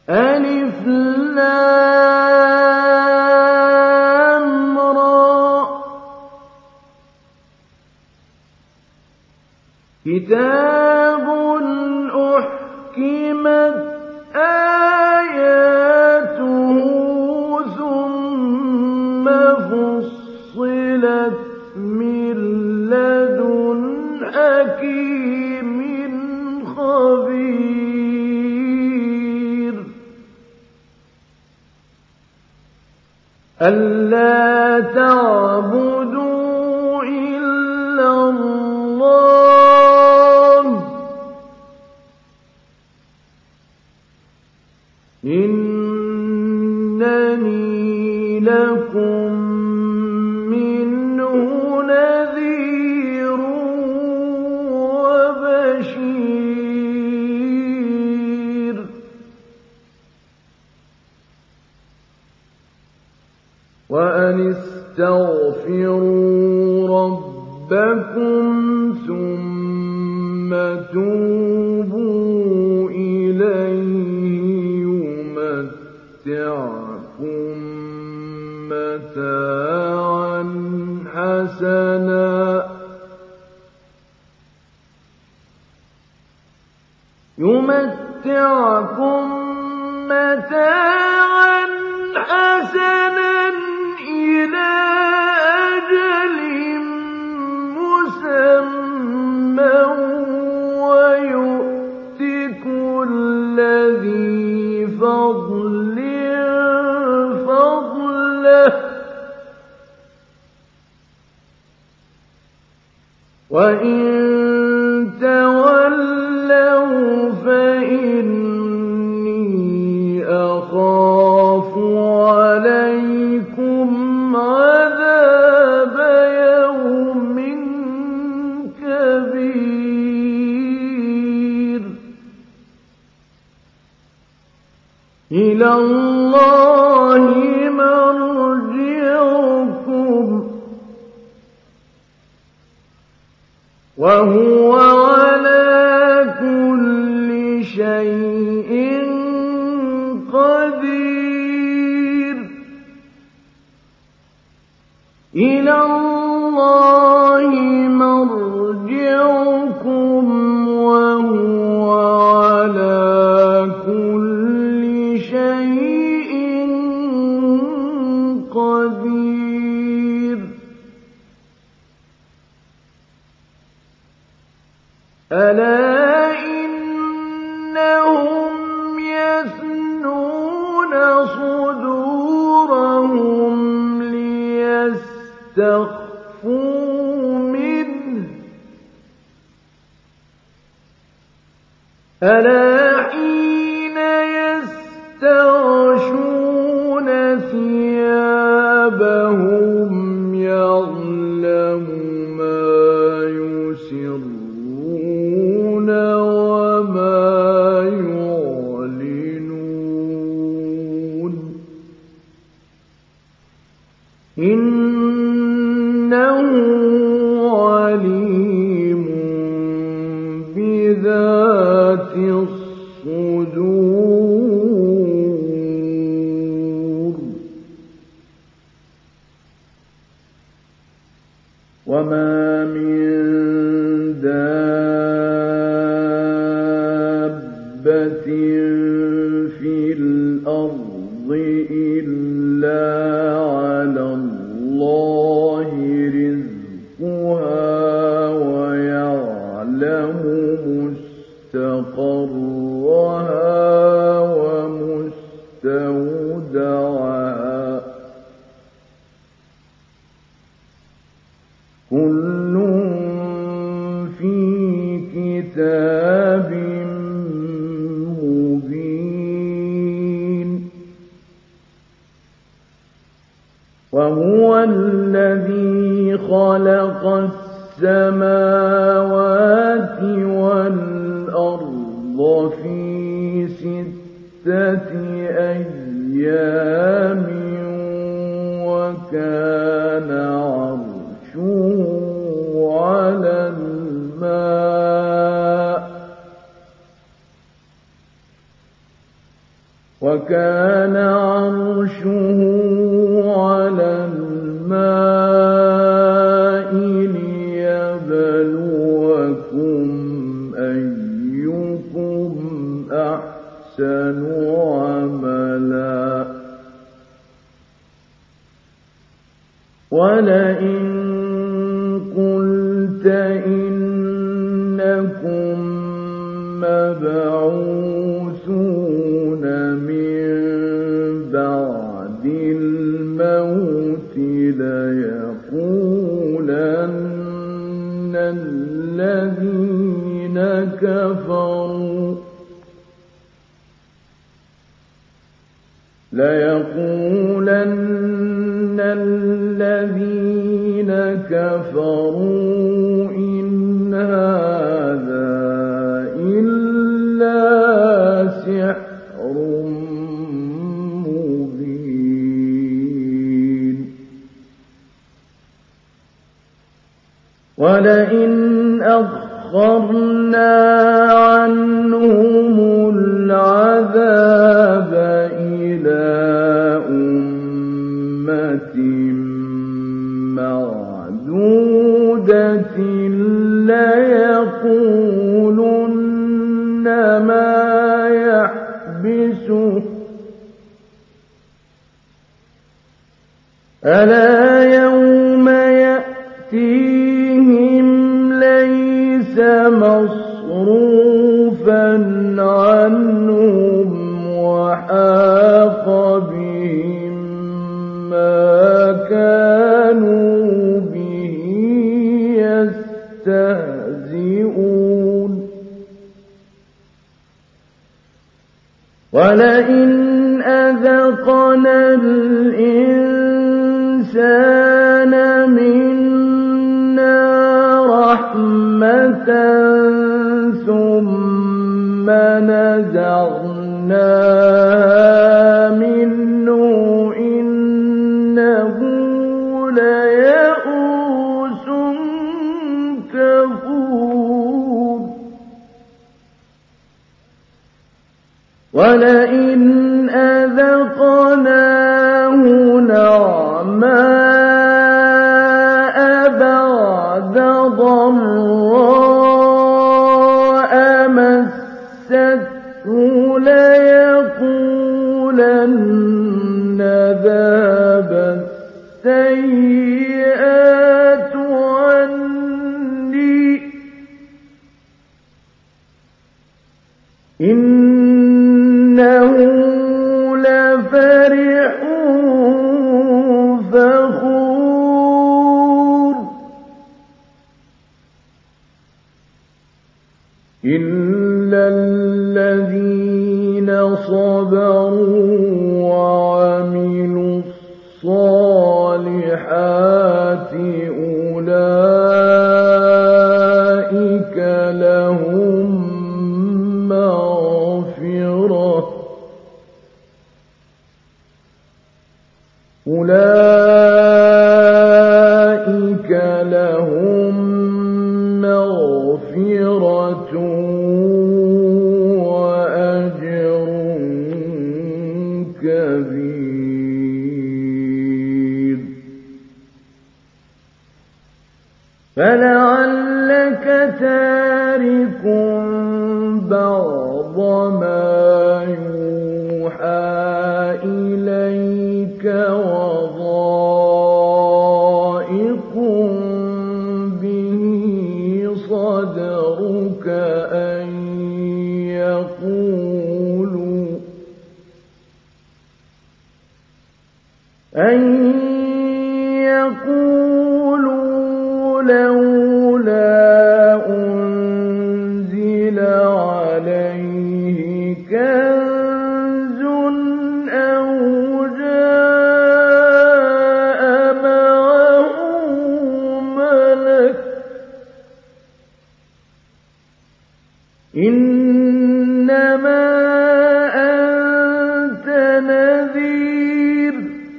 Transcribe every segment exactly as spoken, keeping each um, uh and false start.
ألف لام را كتاب أحكمت آياته ثم فصلت من لدن حكيم خبير ألا تعبدوا إلا الله إنني لكم منه نذير وبشير وأن استغفروا ربكم ثم توبوا إليه يمتعكم متاعا حسنا يمتعكم متاعا حسنا إلى أجل مسمى ويؤت كل ذي فضل فضله وإن تولوا فإني أخاف عليكم عذاب يوم كبير إلى الله مرجعكم وهو على كل شيء قدير إلى الله مرجعكم وهو على كل شيء قدير ألا إنهم يثنون صدورهم ليستخفوا منه ألا حين يستغشون ثيابهم يعلم ما يسرون وما يعلنون إنه عليم بذات الصدور وما من دابة في الأرض إلا على الله رزقها ويعلم مستقرها ومستودعها كل في كتاب مبين وهو الذي خلق السماوات والأرض في ستة أيام وكان عرشه على الماء وكان عرشه على الماء ليبلوكم أيكم أحسن عملا ولئن قلت إنكم مبعوثون من بعد الموت ليقولن الذين كفروا ليقولن الذين كفروا إن هذا إلا سحر مبين ولئن أخرنا عنهم العذاب إلى أمة معدودة ليقولن ما يحبسه ألا يوم يأتيهم ليس مصروفا عنهم وحاق بهم ما كانوا به يستهزئون ولئن أذقنا الإنسان منا رحمة ثم نزعناها منه إنه ليئوس كفور ولئن أذقناه نعماء بعد ضراء مسته ليقولن ذهب السيئات عني إنه لفرح فخور إلا الذين صبروا وعملوا الصالحات أولئك لهم مغفرة أولئك لهم مغفرة وأجر كبير فلعلك تارك بعض ما يوحى إليك وضائق به صدرك أن يقولوا أن يقولوا لولا أنزل عليه كنز أو جاء معه ملك إنما أنت نذير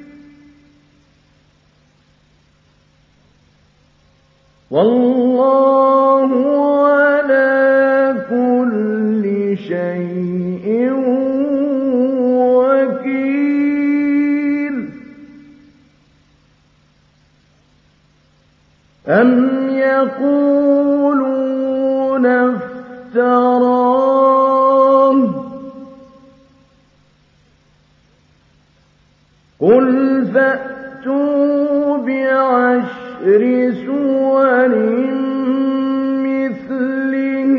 والله على كل شيء أَمْ يَقُولُونَ افْتَرَاهُ قُلْ فَأْتُوا بِعَشْرِ سُوَرٍ مِّثْلِهِ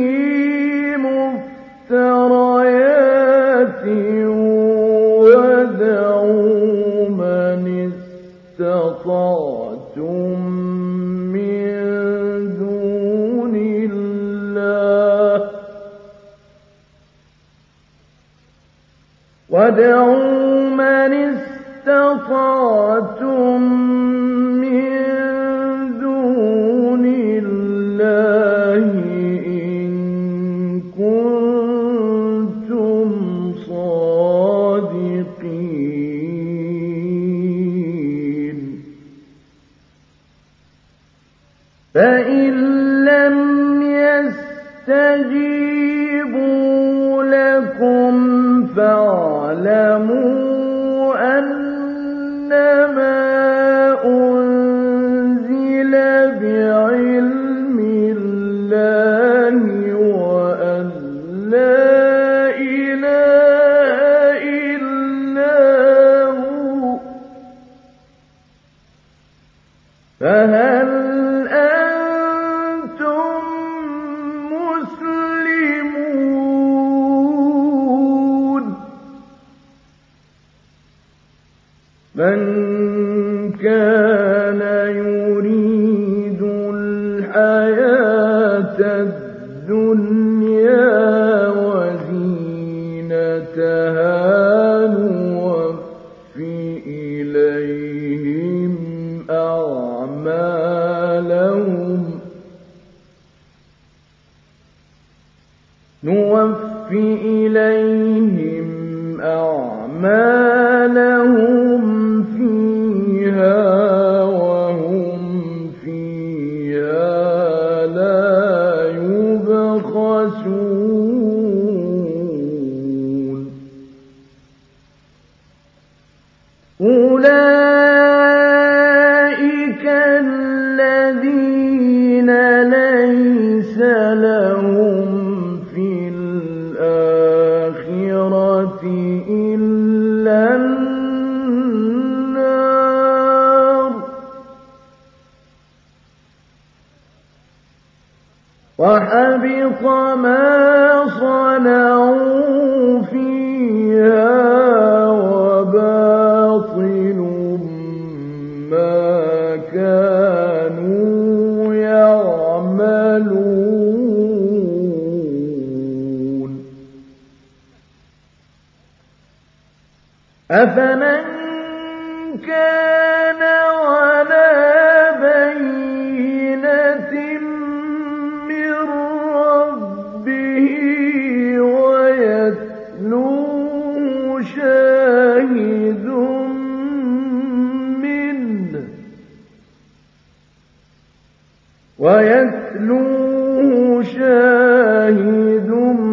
مُفْتَرَيَاتٍ وَادْعُوا مَنِ اسْتَطَعْتُم مِّن دُونِ اللَّهِ وَادْعُوا مَنِ اسْتَطَعْتُم مِّن دُونِ اللَّهِ إِن كُنتُمْ صَادِقِينَ فَإِن لَّمْ يَسْتَجِيبُوا لَكُمْ فَاعْلَمُوا أَنَّمَا أُنزِلَ بِعِلْمِ اللَّهِ وَأَن لَّا إِلَٰهَ إِلَّا هُوَ فَهَلْ أَنتُم مُّسْلِمُونَ مَن كَانَ يُرِيدُ الْحَيَاةَ الدُّنْيَا وَزِينَتَهَا نُوَفِّ إِلَيْهِمْ أَعْمَالَهُمْ نُوَفِّ إِلَيْهِمْ أَعْمَالَهُمْ فِيهَا وَهُمْ فِيهَا لَا يُبْخَسُونَ أُولَٰئِكَ الَّذِينَ لَيْسَ لَهُمْ فِي الْآخِرَةِ إِلَّا النَّارُ وَحَبِطَ مَا صَنَعُوا فِيهَا وَبَاطِلٌ مَّا كَانُوا يَعْمَلُونَ أَفَمَن كَانَ عَلَىٰ بَيِّنَةٍ مِّن رَّبِّهِ وَيَتْلُوهُ شَاهِدٌ مِّنْهُ وَيَتْلُوهُ شَاهِدٌ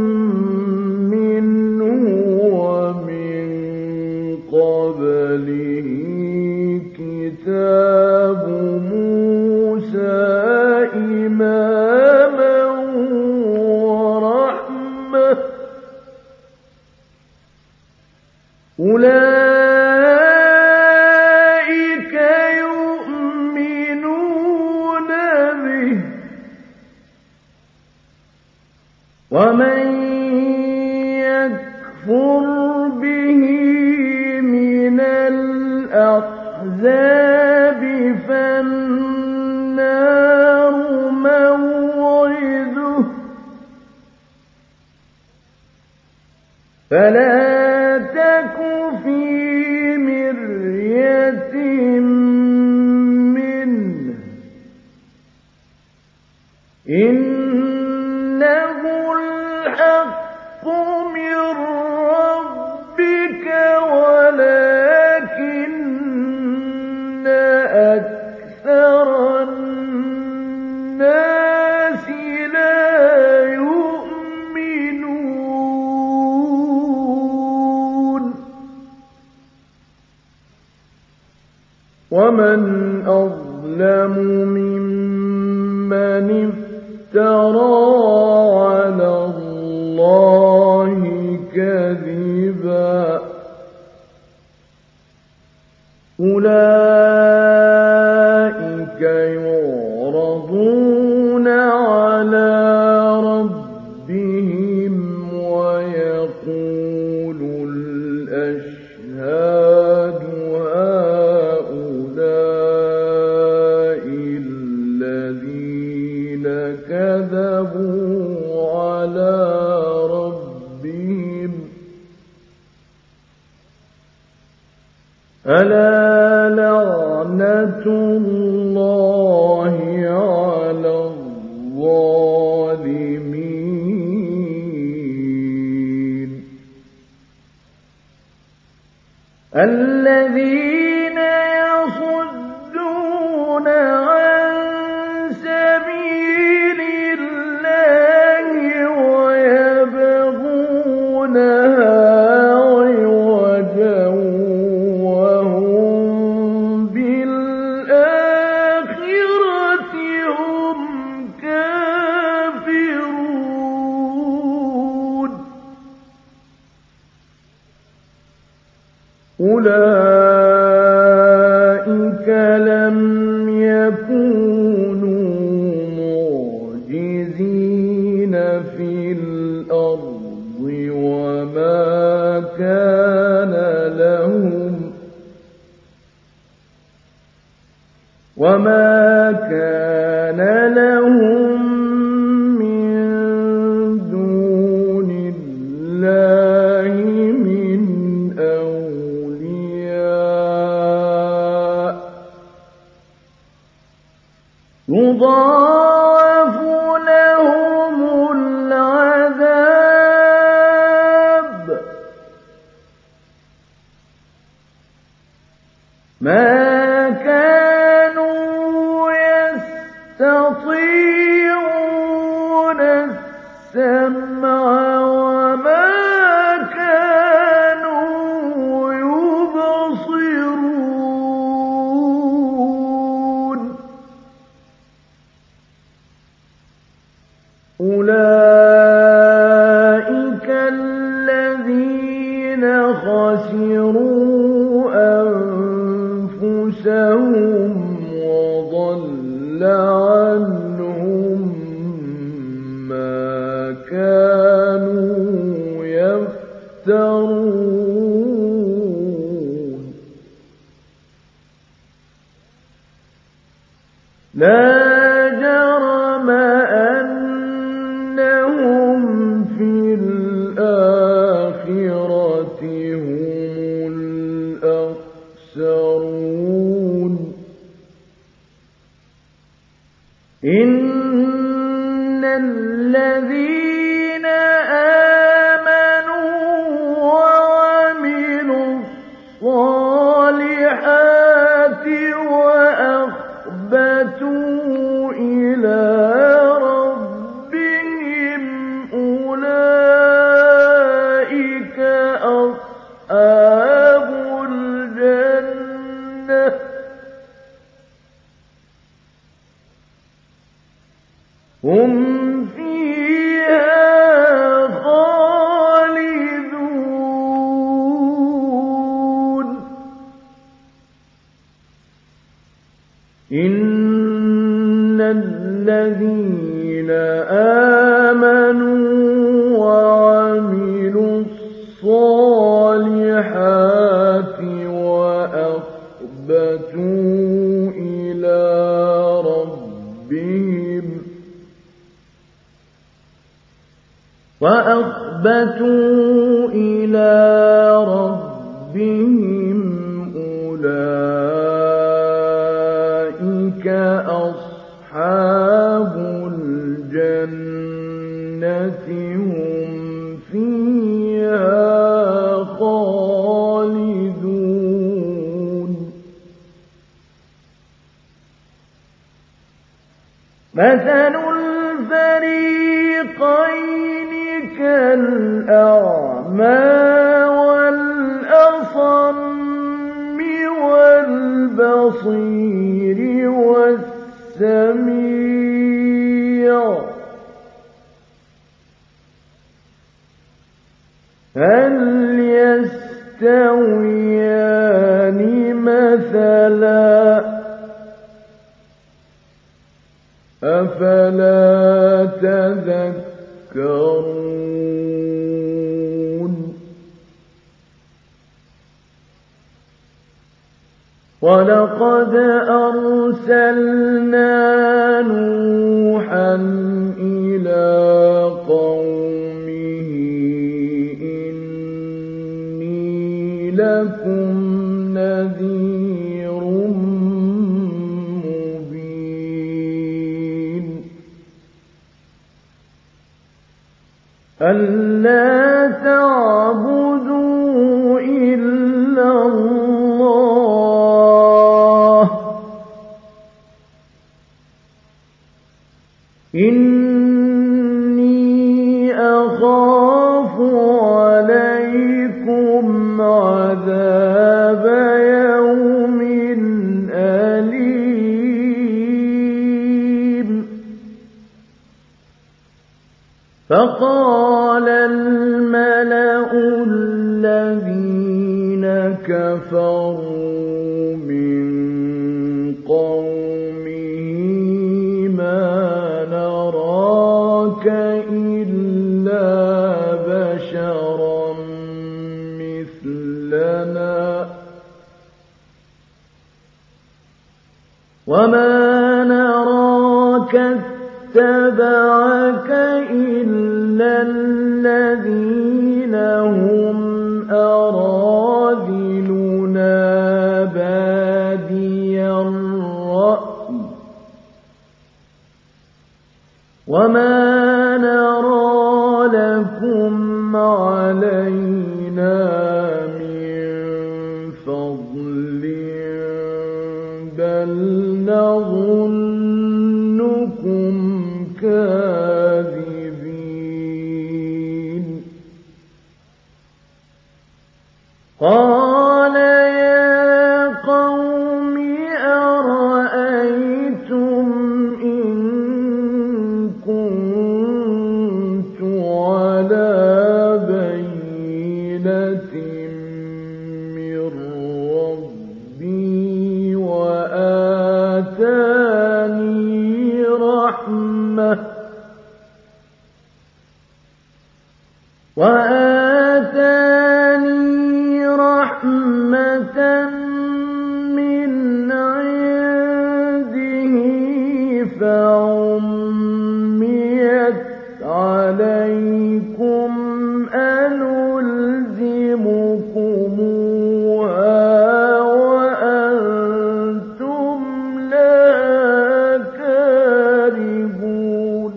مِّنْهُ وَمِن قَبْلِهِ كِتَابُ مُوسَىٰ إِمَامًا وَرَحْمَةً ۚ أُولَٰئِكَ يُؤْمِنُونَ بِهِ ۚ وَمَن يَكْفُرْ بِهِ مِنَ الْأَحْزَابِ فَالنَّارُ مَوْعِدُهُ ۚ فَلَا تَكُ فِي مِرْيَةٍ مِّنْهُ ۚ إِنَّهُ الْحَقُّ مِن رَّبِّكَ وَلَٰكِنَّ أَكْثَرَ النَّاسِ لَا يُؤْمِنُونَ وَمَنْ أَظْلَمُ مِمَّن من افترى على الله كذبا أولئك يعرضون على ربهم ويقول الأشهاد هؤلاء الذين كذبوا على ربهم ألا لعنة الله على الظالمين الذين يصدون عن سبيل الله ويبغونها عوجا وهم بالآخرة هم كافرون أولئك لم يكونوا معجزين في الأرض وما كان لهم وما كان لهم من دون الله من أولياء يضاعف لهم العذاب ما كانوا يستطيعون السمع وما كانوا يبصرون أولئك الذين خسروا أنفسهم وضل عنهم ما كانوا يفترون لا جرم أنهم في الآخرة هم الأخسرون إن الذين آمنوا وعملوا الصالحات وأخبتوا إلى ربهم أولئك أصحاب الجنة هم فيها خالدون إن الذين آمنوا وعملوا الصالحات وأخبتوا إلى ربهم وأخبتوا إلى ربهم أولئك أصحاب الجنة هم فيها خالدون مثل الفريقين كالأعمى والأصم والبصير والسميع يستويان مثلا أفلا تذكرون ولقد أرسلنا نوحا إلى قومه إني لكم نذير مبين ألا تعبدوا إلا الله إني أخاف عليكم عذاب يوم أليم فقال الملأ الذين كفروا من قومه ما نراك إلا بشرا مثلنا وما نراك اتبعك إلا الذين هم أراذلنا بادي الرأي وما نرى لكم علينا من فضل بل نظنكم كاذبين قال يا قوم أرأيتم إن كنت على بينة من ربي وآتاني رحمة وآتاني رحمة من عنده فعميت عليكم أنلزمكموها وأنتم لها كارهون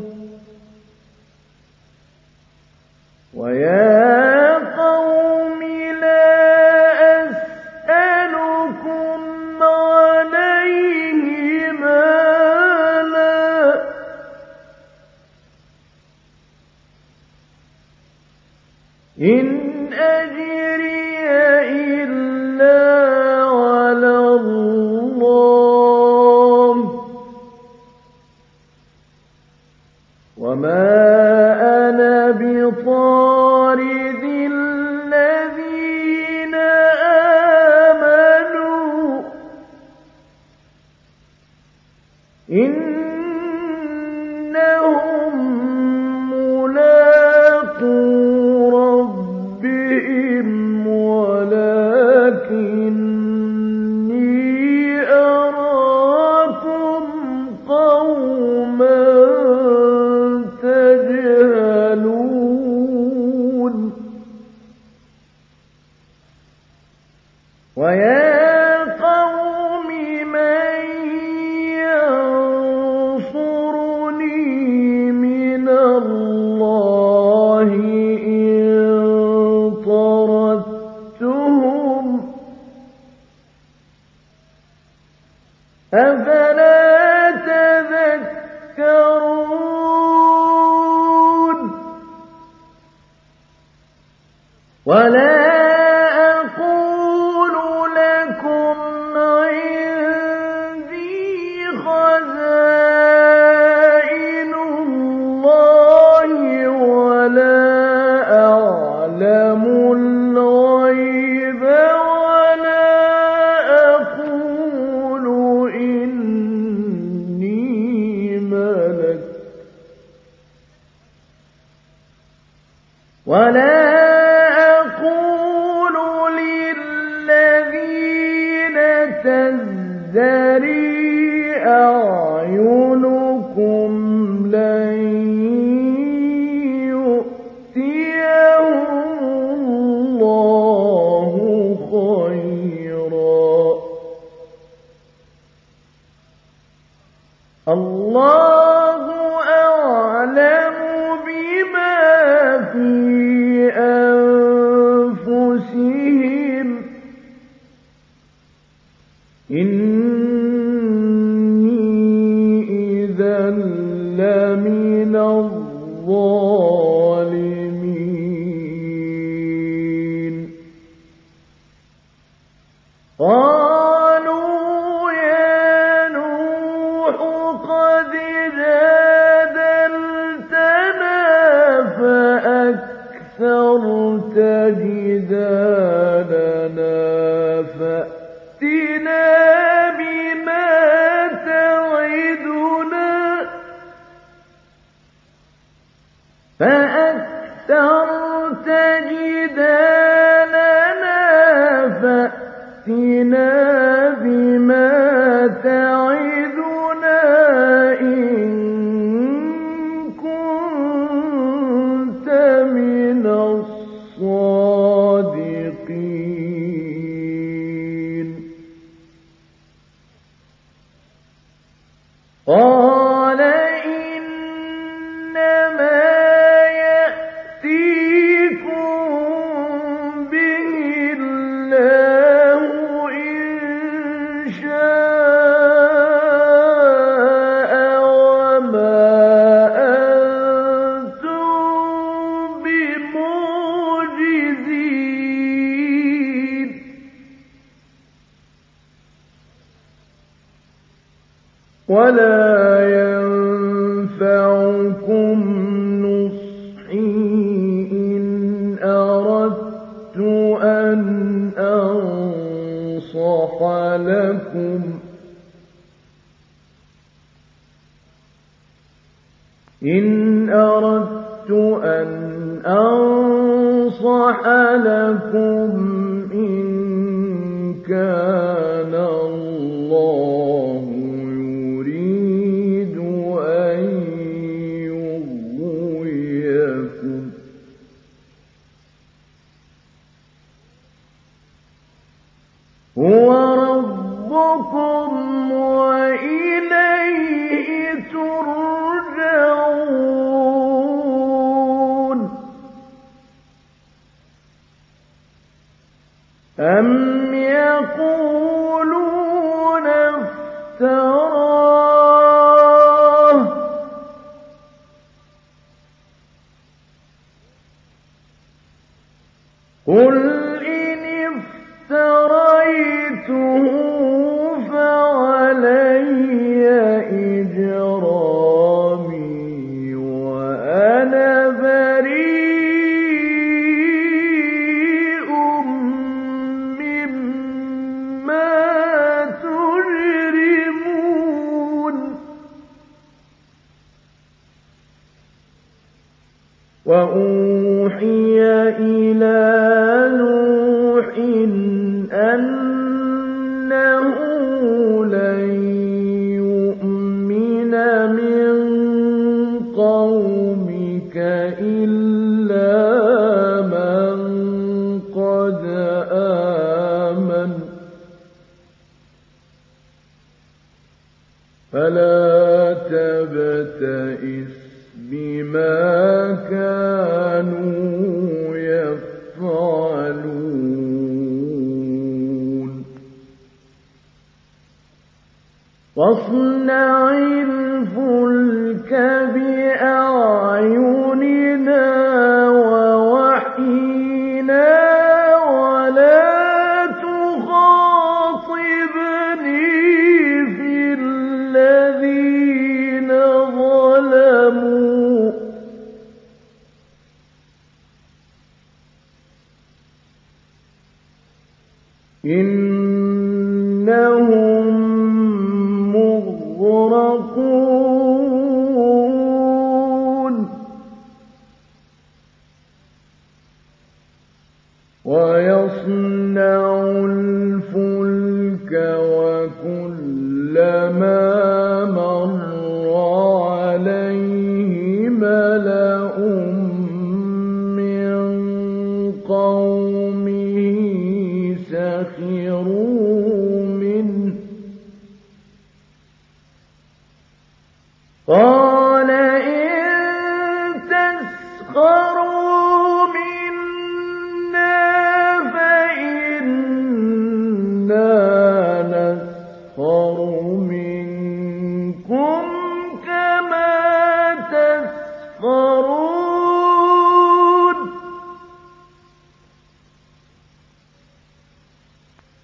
ويا قوم لا أسألكم عليه مالا إن أجري إلا على الله وما أنا بطارد الذين آمنوا إنهم ملاقو ربهم ولكني أراكم قوما تجهلون ويا قوم من ينصرني من الله إن طردتهم أفلا تذكرون ولا أقول لكم عندي خزائن الله ولا أعلم الغيب تزدري أعينكم لن يؤتيهم الله خيرا الله أعلم بما في أنفسهم إني إذا لمن الظالمين قالوا يا نوح قد جادلتنا فأكثرت جدالنا فأتنا بما تعدنا فأكثرت جدالنا فأتنا بما تعدنا إن كنت من الصادقين قال إنما يأتيكم به الله إن شاء وما أنتم بمعجزين ولا ينفعكم نصحي إن أردت أن أنصح لكم إن أردت أن أنصح لكم إن كان الله يريد أن يغويكم هو ربكم وإليه ترجعون أم يقولون افتراه قل إن افتريته فعلي إجرامي وأنا بريء مما تجرمون وأوحي إلى نوح أنه لن يؤمن من قومك إلا من قد آمن فلا تبتئس بما كانوا يفعلون واصنع الفلك بأعيننا ووحينا ولا تخاطبني في الذين ظلموا إنهم مغرقون ويصنع الفلك وكل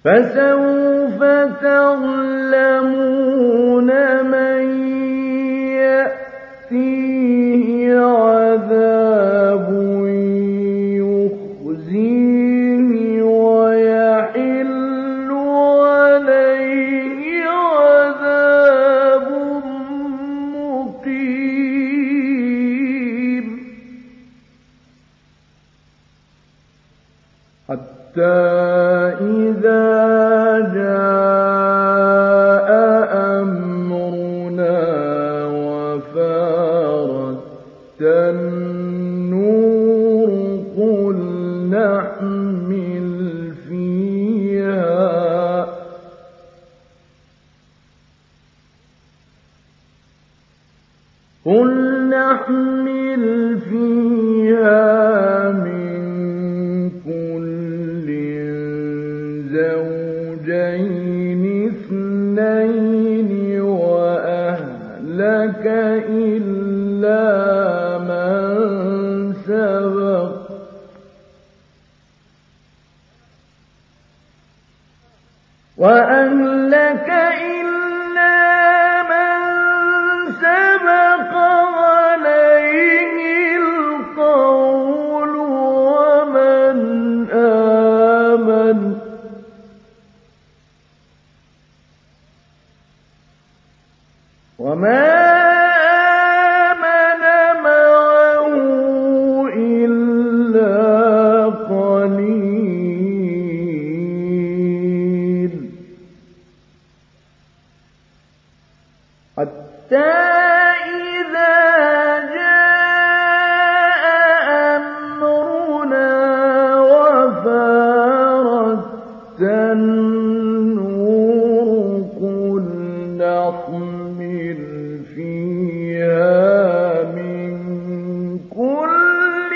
فسوف تعلمون من يأتيه عذاب يخزيه ويحل عليه عذاب مقيم حتى إذا جاء أمرنا وفارت النور قل نحمل فيها قل نحمل فيها من كل زوجين اثنين وأهلك إلا من سبق وأهلك إلا من سبق عليه القول ومن آمن وما آمن معه إلا قليل حتى إذا جاء أمرنا وفارت النور قل نحمل فيها من كل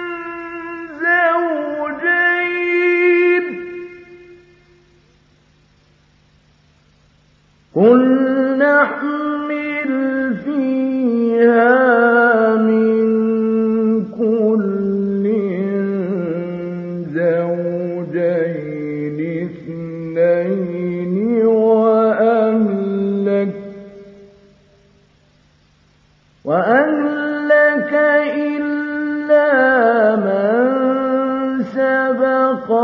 زوجين قل نحمل فيها من كل زوجين اثنين وأهلك وأهلك إلا من سبق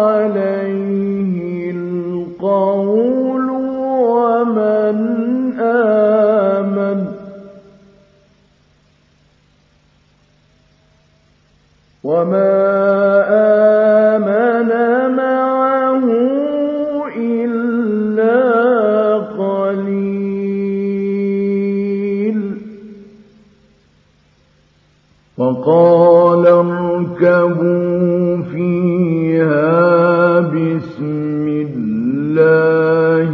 عليه القول ومن آمن وما آمن معه إلا قليل وقال اركبوا فيها بسم الله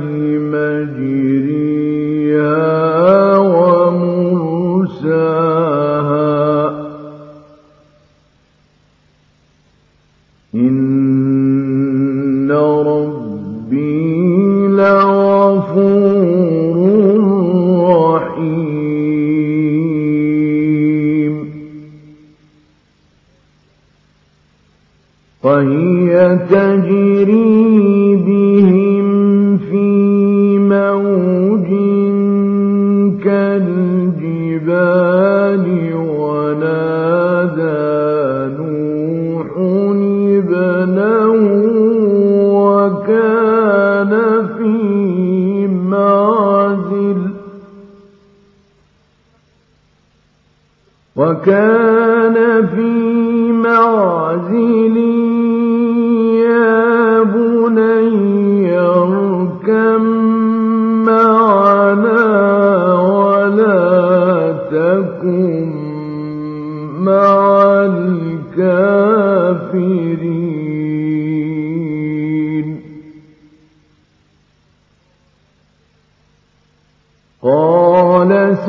مجريها ومرساها إن ربي لغفور رحيم وهي تجري بهم في موج كالجبال ونادى نوح ابنه وكان في معزل وكان في معزل يا بني اركب معنا ولا تكن مع الكافرين قال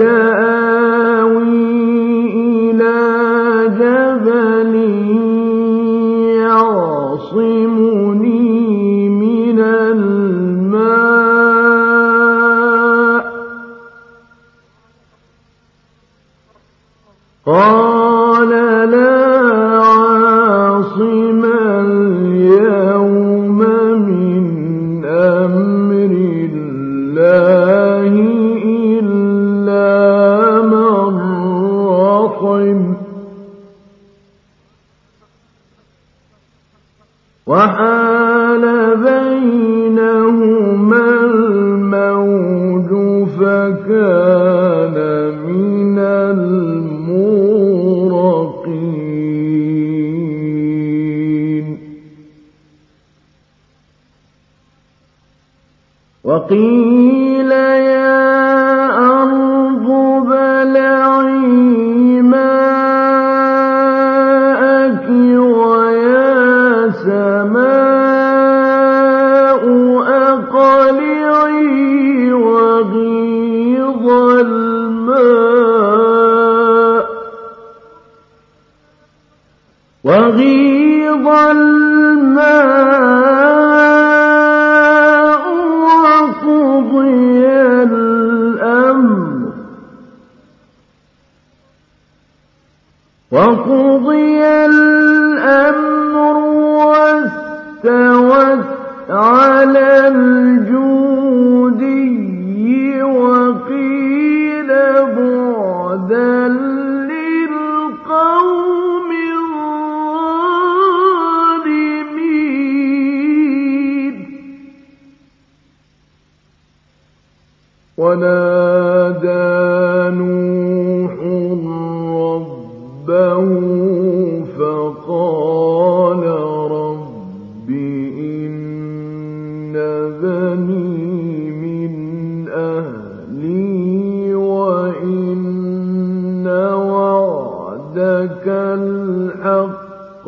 سآوي إلى جبل يعصمني من الماء قال لا عاصم اليوم من بينهما الموج فكان من المغرقين وقيل يا أرض ابلعي ماءك ويا سماء أقلعي وغيض الماء وغيض الماء وقضي الأمر وقضي الأمر واستوت على الجودي وقيل بعدا للقوم الظالمين ونادى نوح ربه فقال رب إن بني من أهلي وإن وعدك الحق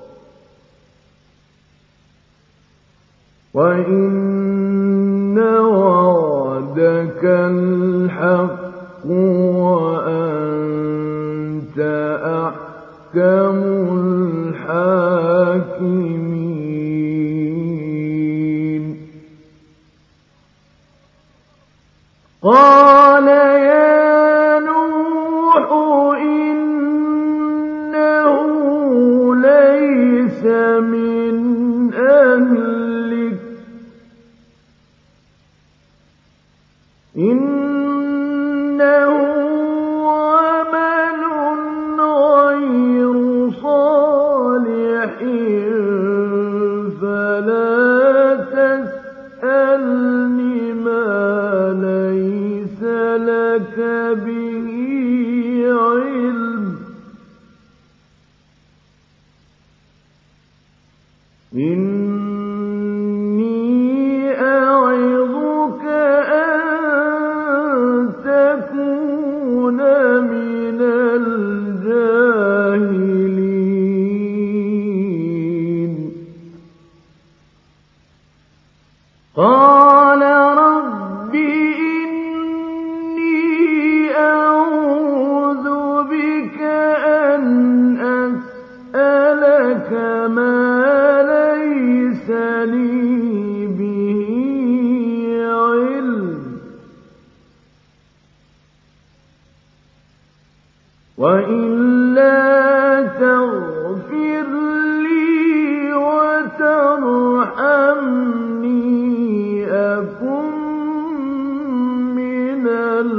وإن وعدك الحق وأنت أحكم الحاكمين قال يا نوح إنه ليس من أهلك إنه عمل غير صالح فلا تسألني ما ليس لك به علم إني أعظك أن تكون من الجاهلين قال رب إني أعوذ بك أن أسألك ما ليس لي به علم وإلا تغفر لي وترحمني أكن من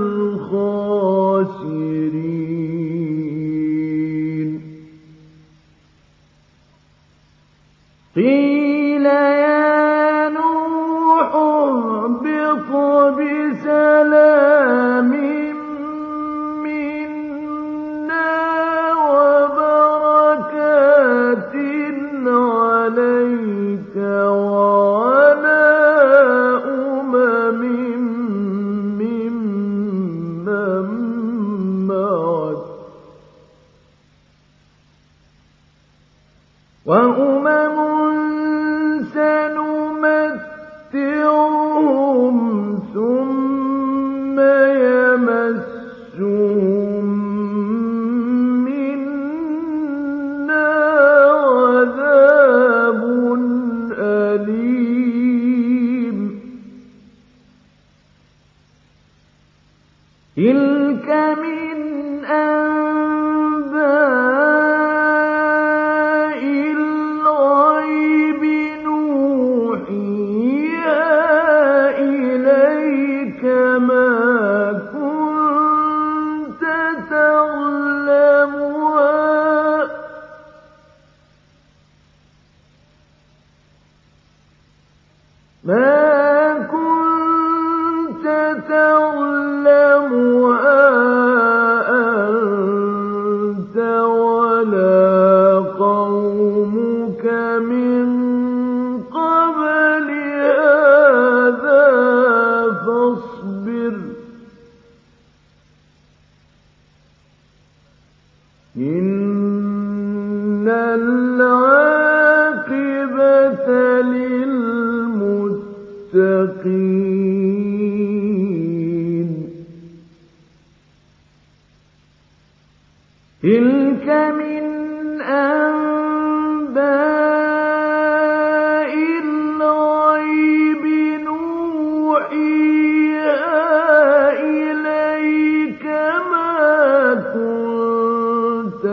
الخاسرين قيل يا نوح اهبط بسلام منا وبركات عليك وعلى أمم ممن معك وأمم سنمتعهم ثم يمسهم منا عذاب أليم تلك من أنباء الغيب نوحيها إليك ما كنت تعلمها ما كنت تعلمها أنت ولا قومك من قبل هذا فاصبر إن العاقبة للمتقين تلك من أنباء الغيب نوحيها إليك ما كنت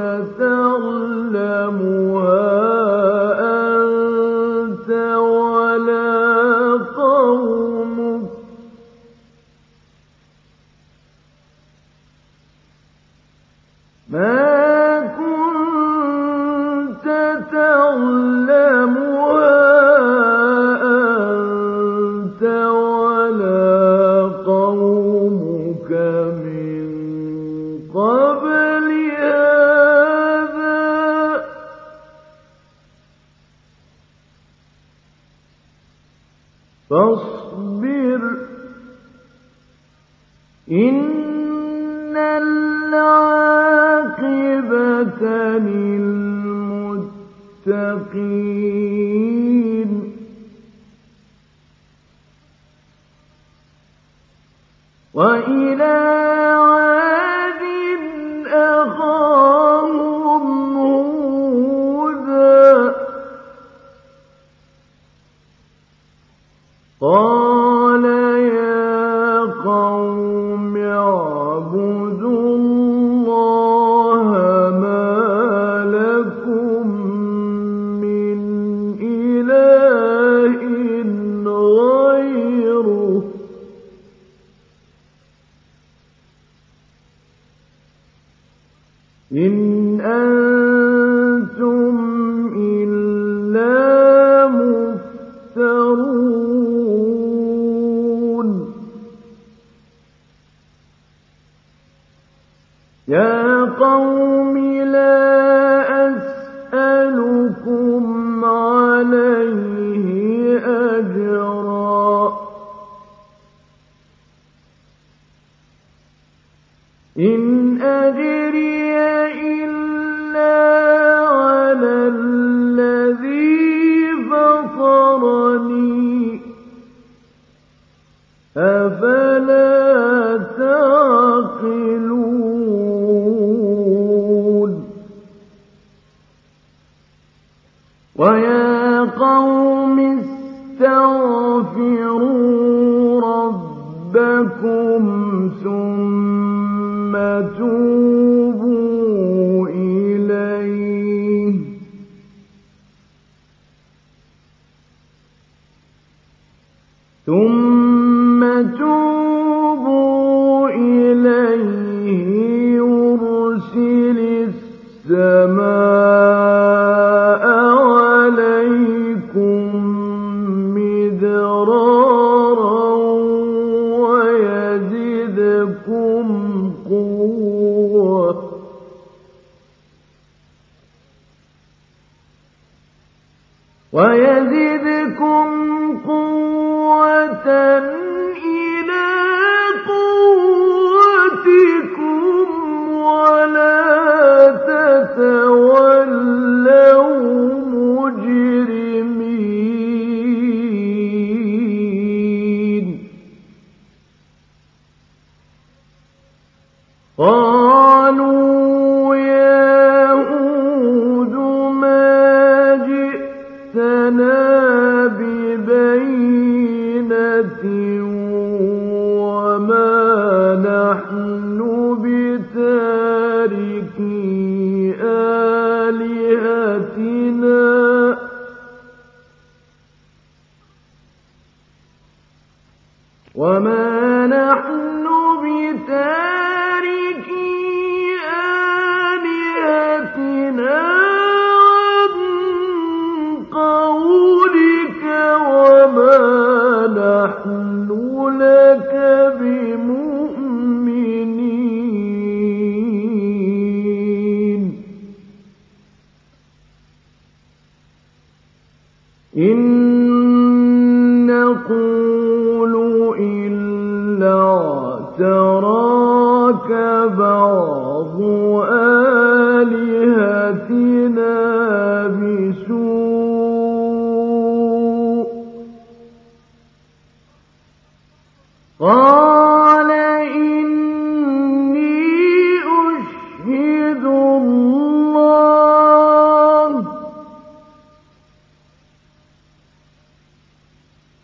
تعلمها أنت ولا قومك ما كنت تعلمها أنت ولا قومك من قبل هذا فاصبر إن العاقبة للمتقين وإلى عاد أخاهم هودا قال يا قوم اعبدوا الله ما لكم من إله غيره إن أنتم إلا مفترون يا قوم لا أسألكم عليه أجرا إن أجري إلا على الذي فطرني أفلا تعقلون ويا قوم استغفروا ربكم ثم توبوا إليه ثم توبوا إليه يرسل السماء عليكم مدرارا ويزدكم قوة ويزدكم قوة إلى قوتكم ولا تتولوا مجرمين قالوا يا هود ما جئتنا ببينة وما نحن بتاركي آلهتنا وما نحن بتاركي آلهتنا عن قولك وما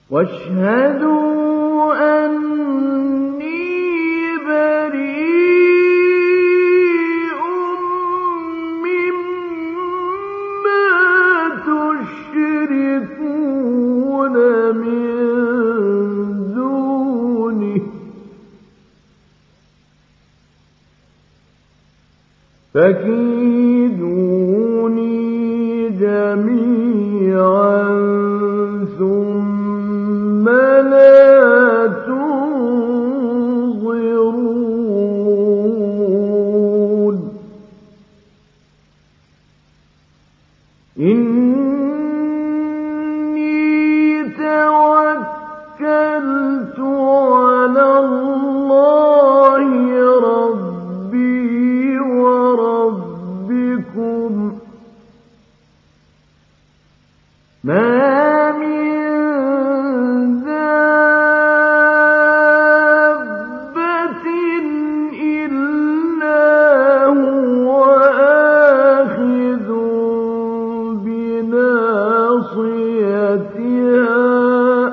واشهدوا أني بريء مما تشركون من دونه فكيدوني جميعا ثم لا تنظرون إني توكلت على الله ربي وربكم ما من دابة إلا هو آخذ بناصيتها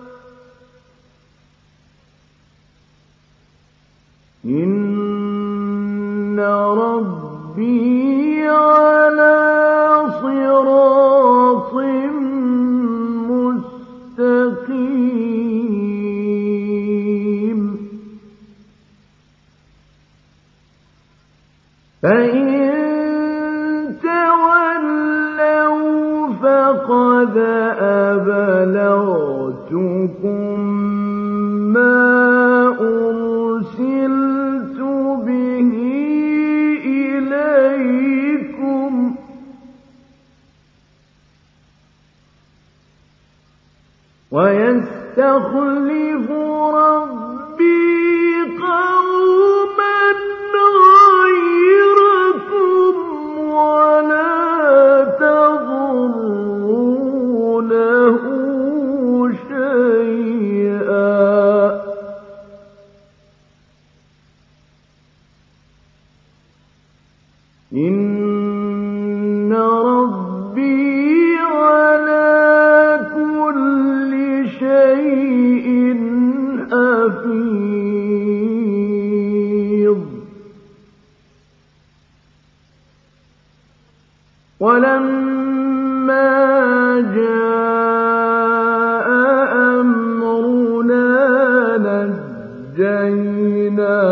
إن ربي على صراط مستقيم فإن تولوا فقد أبلغتكم ما أرسلت به إليكم ويستخلف ربي قوما غيركم ولا تضرونه شيئا إن ربي على كل شيء حفيظ ولما جاء أمرنا نجينا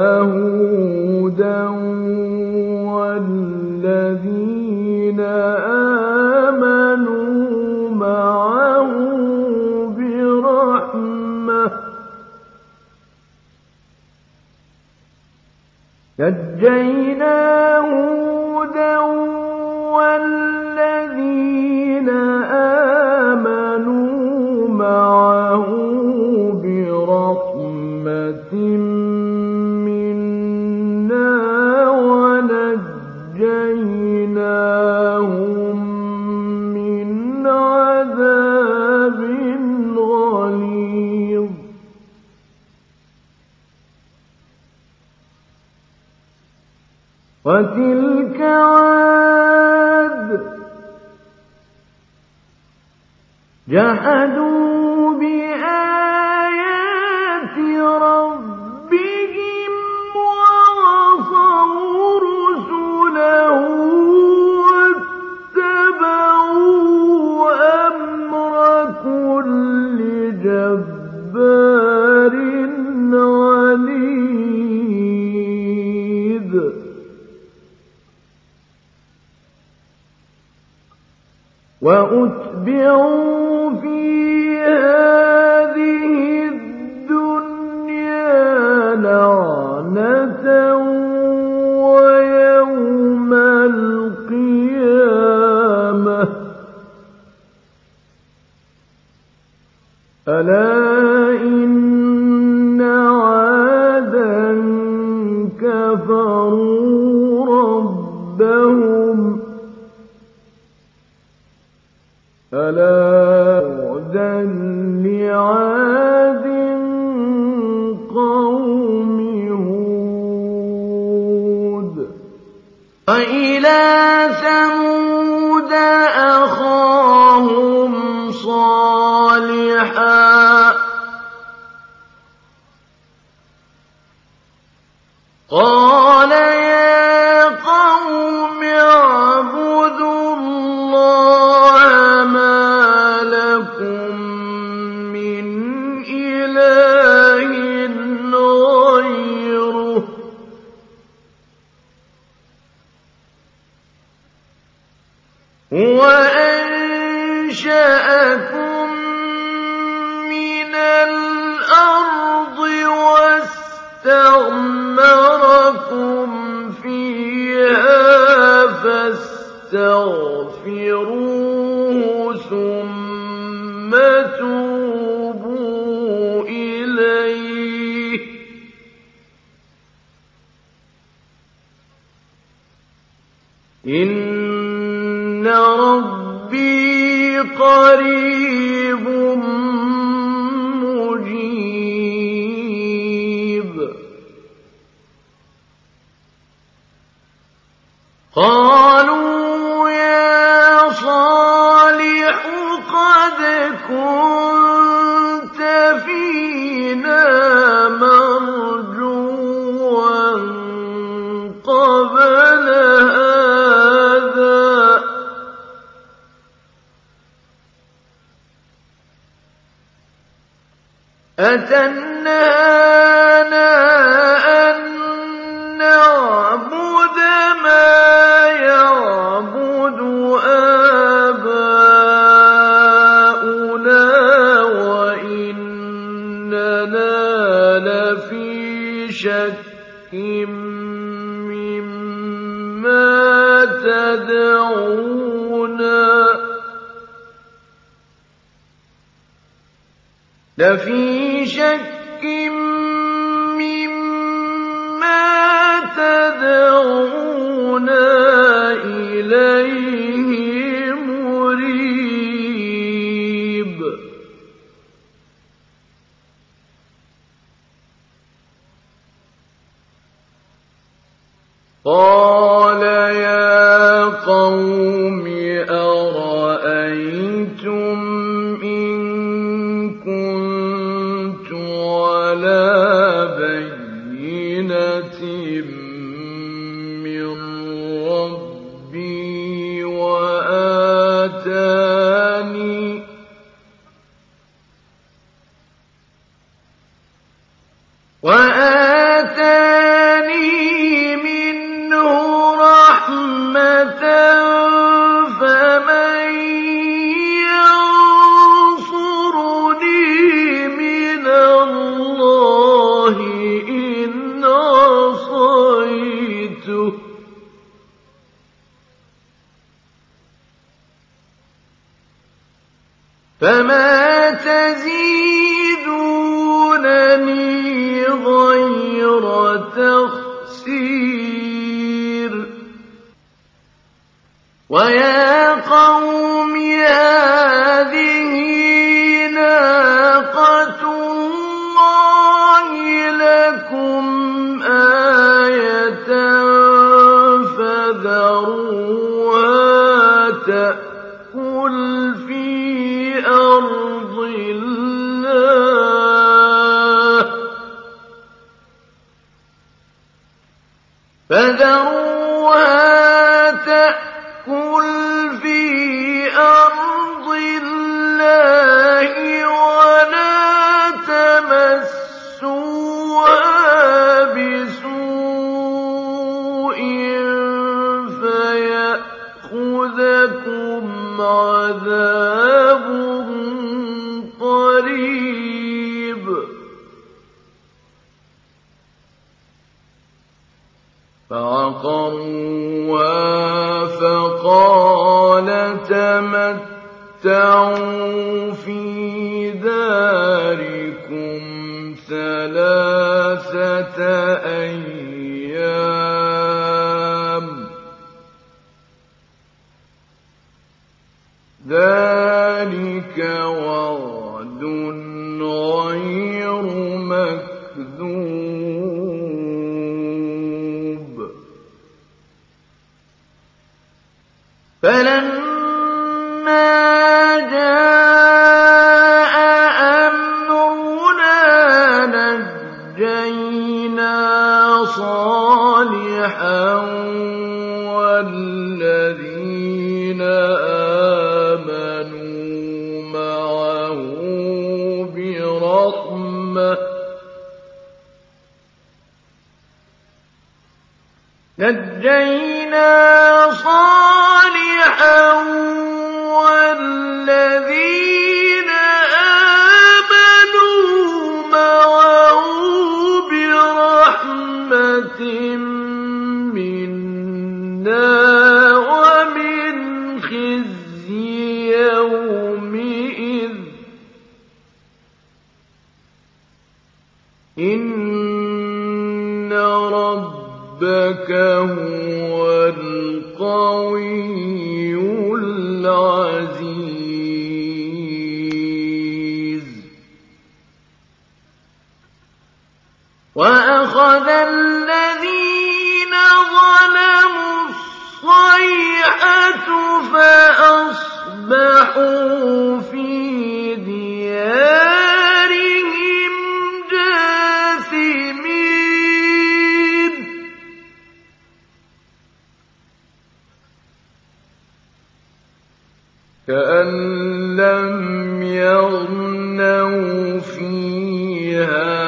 هودا والذين آمنوا معه برحمة نجينا هودا والذين آمنوا معه برحمة منا ونجيناهم من عذاب غليظ وتلك عاد جحدوا بآيات ربهم وعصوا رسله واتبعوا أمر كل جبار عنيد وأتبعوا في هذه الدنيا لعنة ويوم القيامة ألا إن عادا كفروا ربهم ألا بعدا لعاد قوم هود وإلى ثمود أخاهم صالحا صَالِحًا قَالَ يَا قَوْمِ اعْبُدُوا اللَّهَ مَا لَكُم مِّنْ إِلَٰهٍ غَيْرُهُ هُوَ أَنشَأَكُم مِّنَ الْأَرْضِ وَاسْتَعْمَرَكُمْ فِيهَا فَاسْتَغْفِرُوهُ ثُمَّ تُوبُوا إِلَيْهِ ۚ إِنَّ رَبِّي قَرِيبٌ مُّجِيبٌ قَالُوا يَا صَالِحُ قَدْ كُنتَ فِينَا مَرْجُوًّا قَبْلَ هَٰذَا أَتَنْهَانَا أَن نَّعْبُدَ مَا يَعْبُدُ آبَاؤُنَا وَإِنَّنَا لَفِي شَكٍّ مِّمَّا تَدْعُونَا لَفِي شَكٍّ مِّمَّا تَدْعُونَا إِلَيْهِ مُرِيبٍ قَالَ يَا قَوْمِ أَرَأَيْتُمْ إِن كُنتُ عَلَىٰ بَيِّنَةٍ مِّن رَّبِّي وَآتَانِي وَآتَانِي مِنْهُ رَحْمَةً فَمَن يَنصُرُنِي مِنَ اللَّهِ إِنْ عَصَيْتُهُ ۖ فَمَا تَزِيدُونَنِي غَيْرَ تَخْسِيرٍ وَيَا قَوْمِ هَٰذِهِ نَاقَةُ اللَّهِ لَكُمْ آيَةً فَذَرُوهَا تَأْكُلْ فِي أَرْضِ اللَّهِ فَذَرُوهَا تَأْكُلْ فِي أَرْضِ اللَّهِ وَلَا تَمَسُّوهَا بِسُوءٍ فَيَأْخُذَكُمْ عَذَابٌ قَرِيبٌ فَعَقَرُوهَا فَقَالَ تَمَتَّعُوا فِي دَارِكُمْ ثَلَاثَةَ أَيَّامٍ ذَٰلِكَ وَعْدٌ غَيْرُ مَكْذُوبٍ فَلَمَّا جَاءَ رحمة نجينا صالحا والذين آمنوا معه برحمة منا ومن خزي يومئذ إن ربك هو القوي العزيز وأخذ الذين ظلموا الصيحة فأصبحوا في ديارهم جاثمين كأن لم يغنوا فيها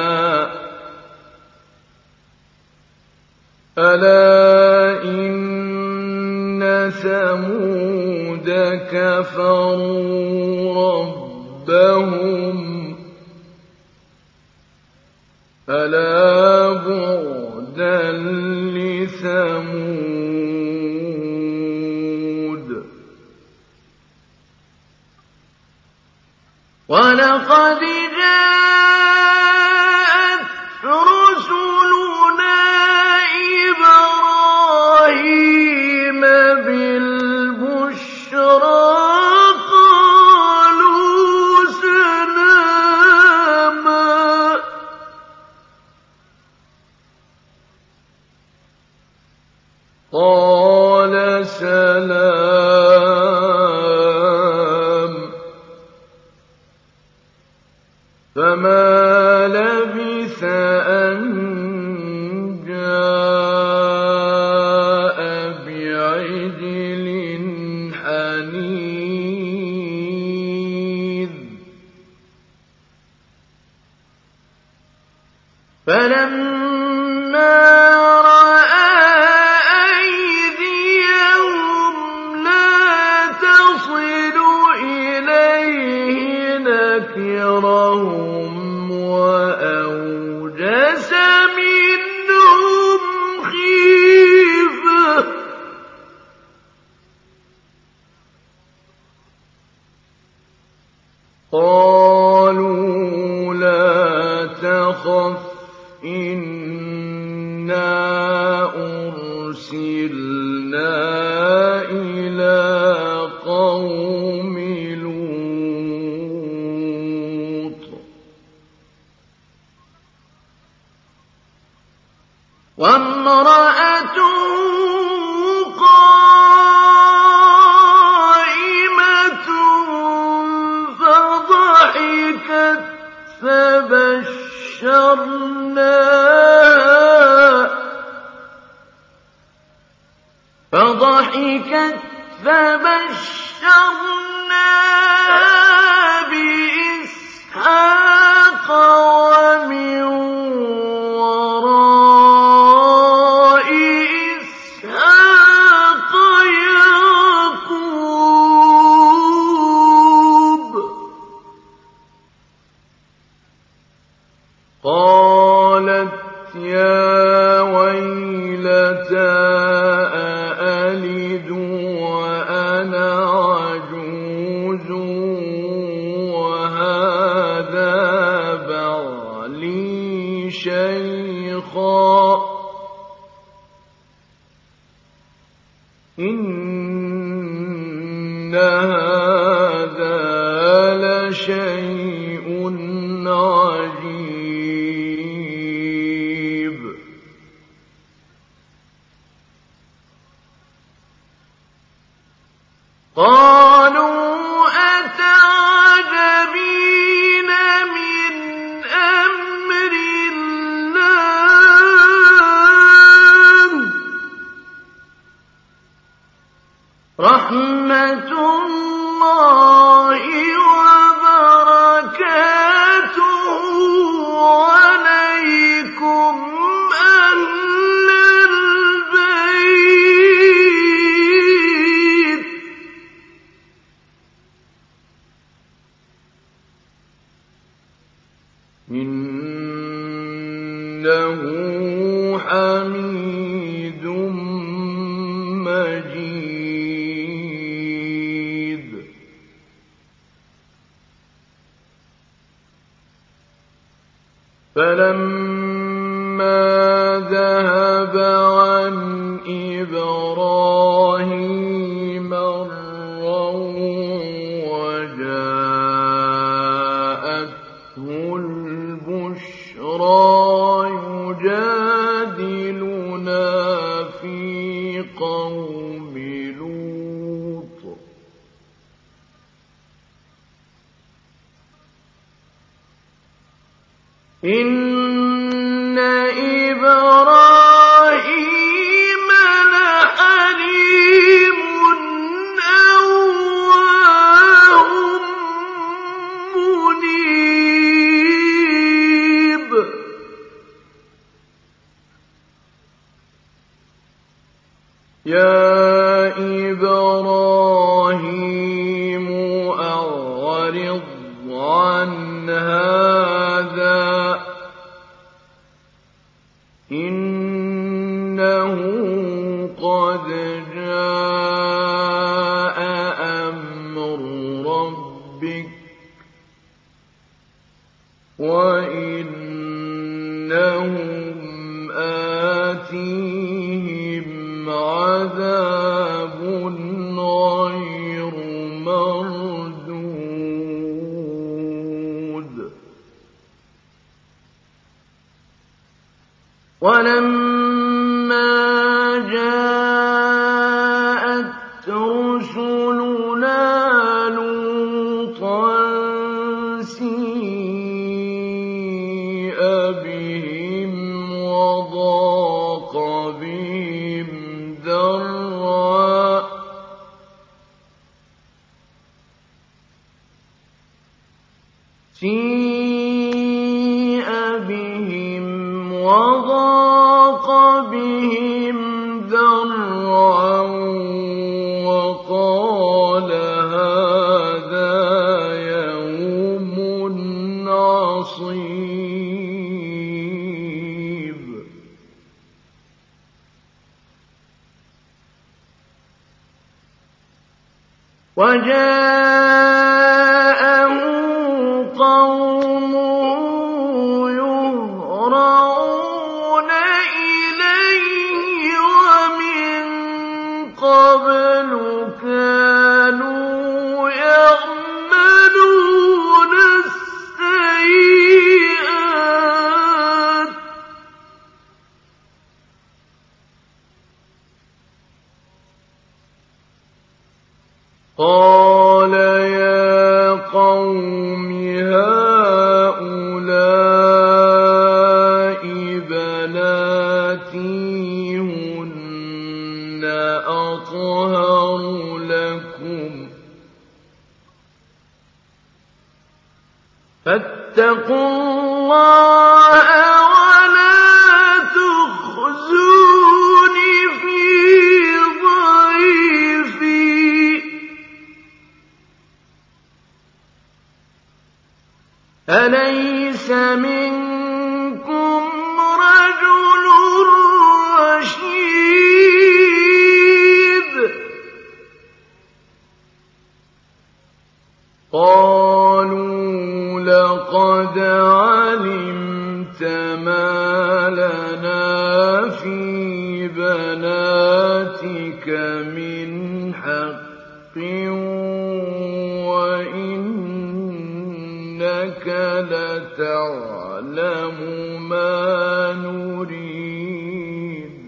ألا إن ثمود كفروا ربهم ألا بعدا لثمود ولقد جاءت رسلنا إبراهيم بالبشرى قالوا سلاما قال سلام فما لبث أن جاء بعجل حنيذ فلما رأى أيديهم لا تصل إليه نكرهم وأوجس منهم خيفة قالوا لا تخف إنا أرسلنا إلى قوم لوط وامرأته قائمة فضحكت فبشرناها فضحكت فبشرناها بإسحاق ومن وراء إسحاق يعقوب قالت يا ويلتى أألد وأنا عجوز وهذا بعلي شيخا إن هذا لشيء عجيب قالوا أتعجبين من أمر الله رحمة الله وبركاته إنه حميد مجيد. فلما ذهب عن إبراهيم الروع وجاءته البشرى يجادلنا في قوم لوط إن إبراهيم لحليم أواه منيب. يا إبراهيم أعرض عن هذا إنه قد جاء أمر ربك وإنهم آتيهم عذاب غير مردود. ولما جاءت رسلنا لوطا سيء بهم وضاق بهم ذرعا سيء بهم وضاق بهم ذرعا وقال هذا يوم عصيب. وجاءه قومه يهرعون إليه ومن قبل كانوا يعملون السيئات قال يا قوم هؤلاء بناتي هن أطهر لكم فاتقوا الله ولا تخزوني في ضيفي أليس منكم رجل رشيد. قالوا لقد علمت ما لنا في بناتك من حق وإنك لتعلم ما نريد.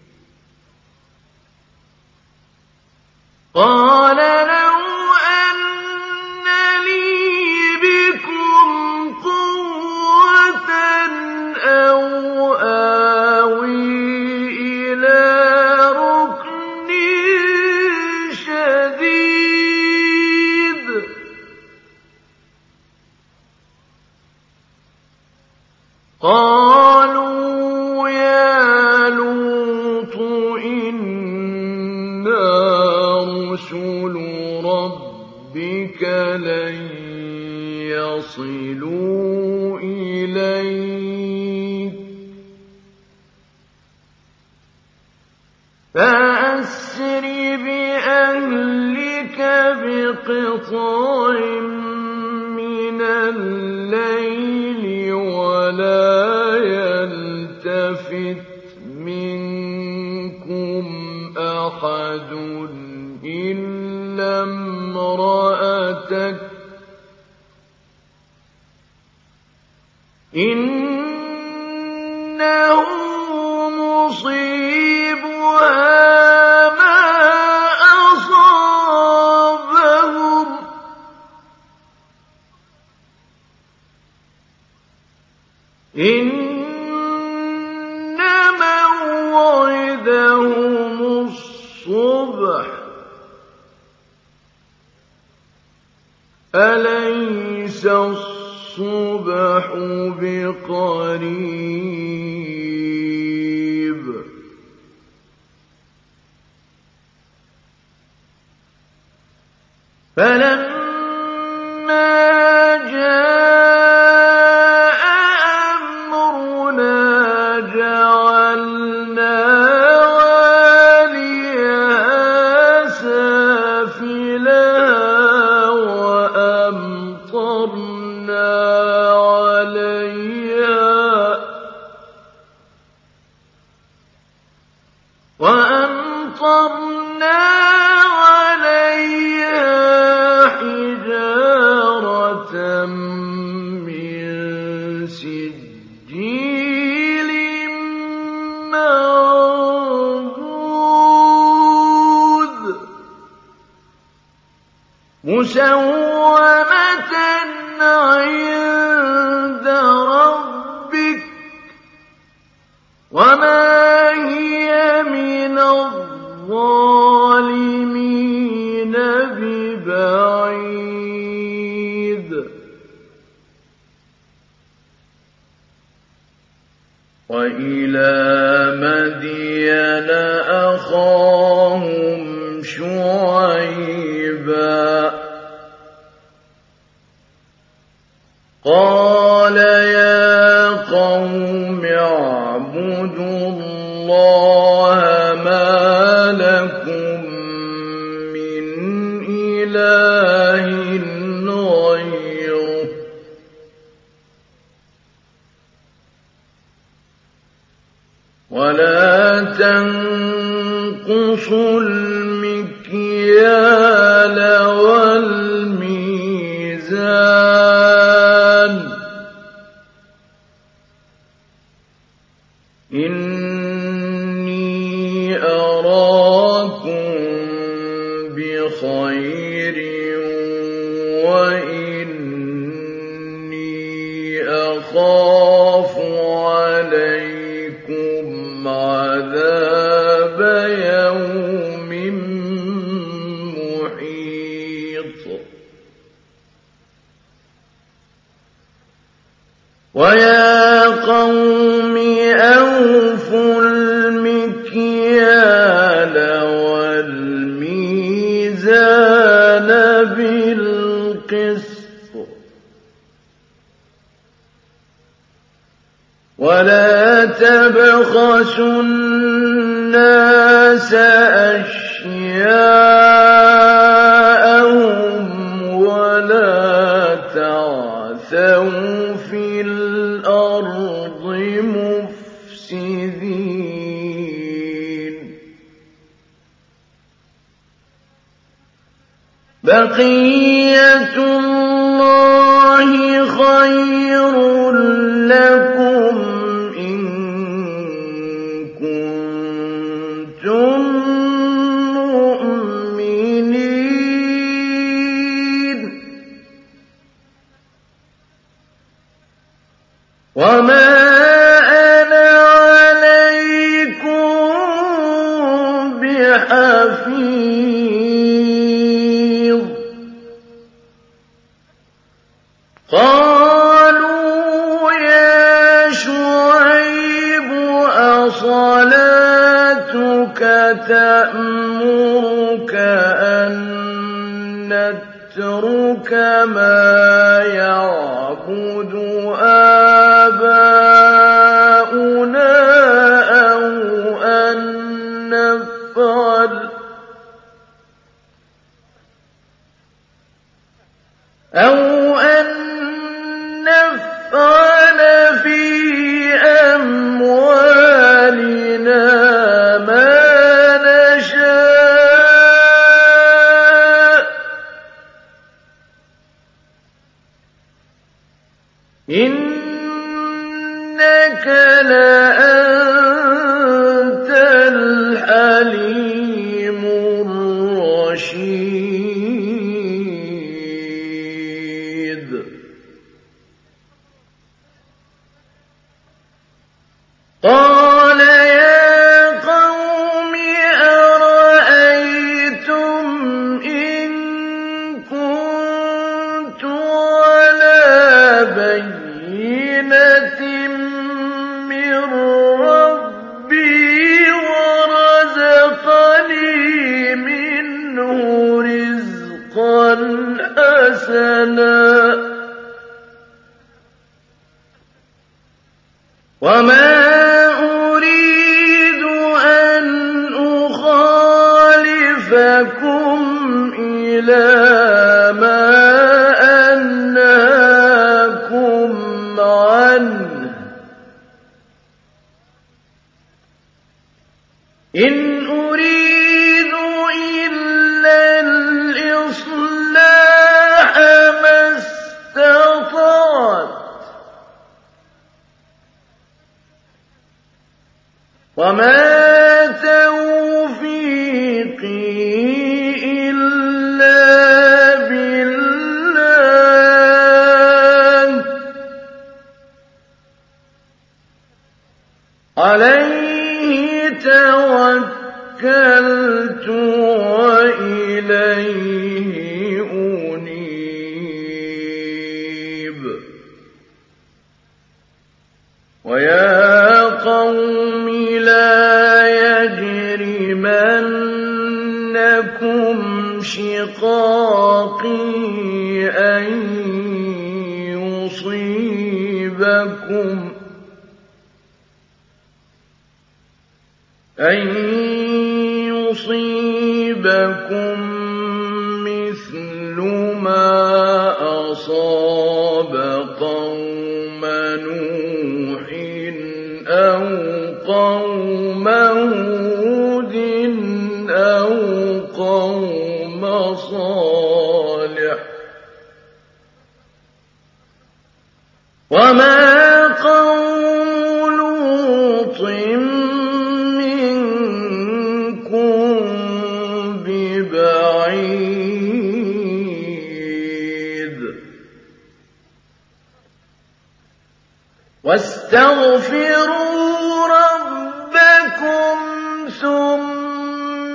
قال لو أن لي بكم قوة أو آوي إلى ركن شديد. قالوا يا لوط إنا رسل ربك لن يصلوا يصلوا إليك فأسر بأهلك بقطع من الليل ولا يلتفت منكم أحد إلا امرأتك إنه مصيبها ما أصابهم إن موعدهم الصبح أليس الصبح بقريب فلما جاء أمرنا جعلنا عاليها سافلها وأمطرنا عليها وأمطرنا عليها حجارة من سجيل منضود مسومة عند ربك وما هي من الظالمين ببعيد وإلى مدين أخاهم شعيبا قال يا قوم اعبدوا الله ما لكم من إله غيره ولا تنقصوا المكيال والميزان إني أراكم بخير وإني أخاف عليكم عذاب يوم محيط ويا قوم أوفوا المكيال والميزان بالقسط ولا تبخسوا الناس أشياءهم ولا تعثوا في الأرض مفسدين بقية الله خير لكم إن كنتم مؤمنين وما أنا عليكم بحفيظ قالوا يا شعيب أصلاتك تأمرك أن نترك ما يعبد آباؤنا أو أن نفعل أو أن نفعل في أموالنا ما نشاء إنك لأنت الحليم الرشيد. قال يا قوم أرأيتم إن كنت على بينة من ربي ورزقني منه رزقا حسنا وما أريد أن أخالفكم إلى ما أنهاكم عنه إن أريد إلا الإصلاح ما استطعت وما توفيقي إلا بالله عليه توكلت وإليه أنيب. ويا قوم لا يجرمنكم شقاقي أن يصيبكم أن يصيبكم مثل ما أصاب قوم نوح أو قوم هود أو قوم صالح وما قوم لوط منكم ببعيد. واستغفروا ربكم ثم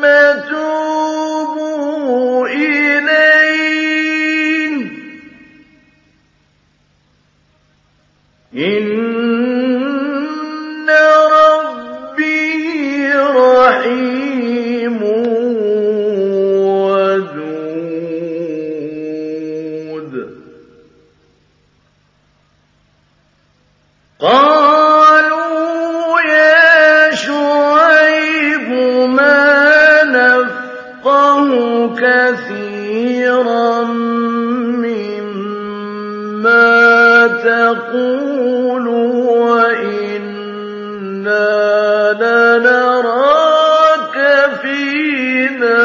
توبوا إليه إن ربي رحيم ودود. قالوا يا شعيب ما نفقه كثيرا مما تقول وإنا لنراك فينا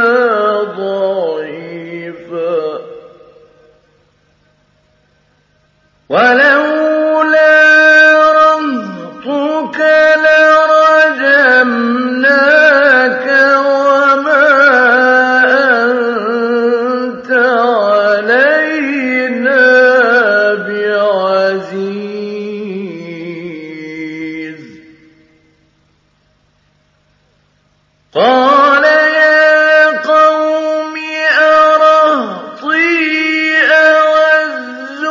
ضعيفا ولولا رهطك لرجمناك وما أنت علينا بعزيز. قال يا قوم أرهطي أعز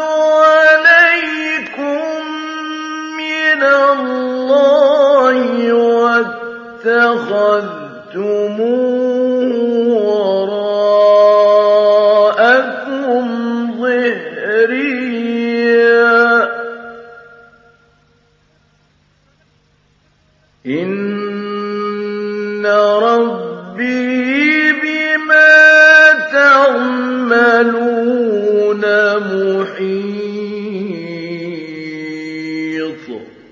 عليكم من الله واتخذتموه وراءكم ظهريا إن ربي بما تعملون محيط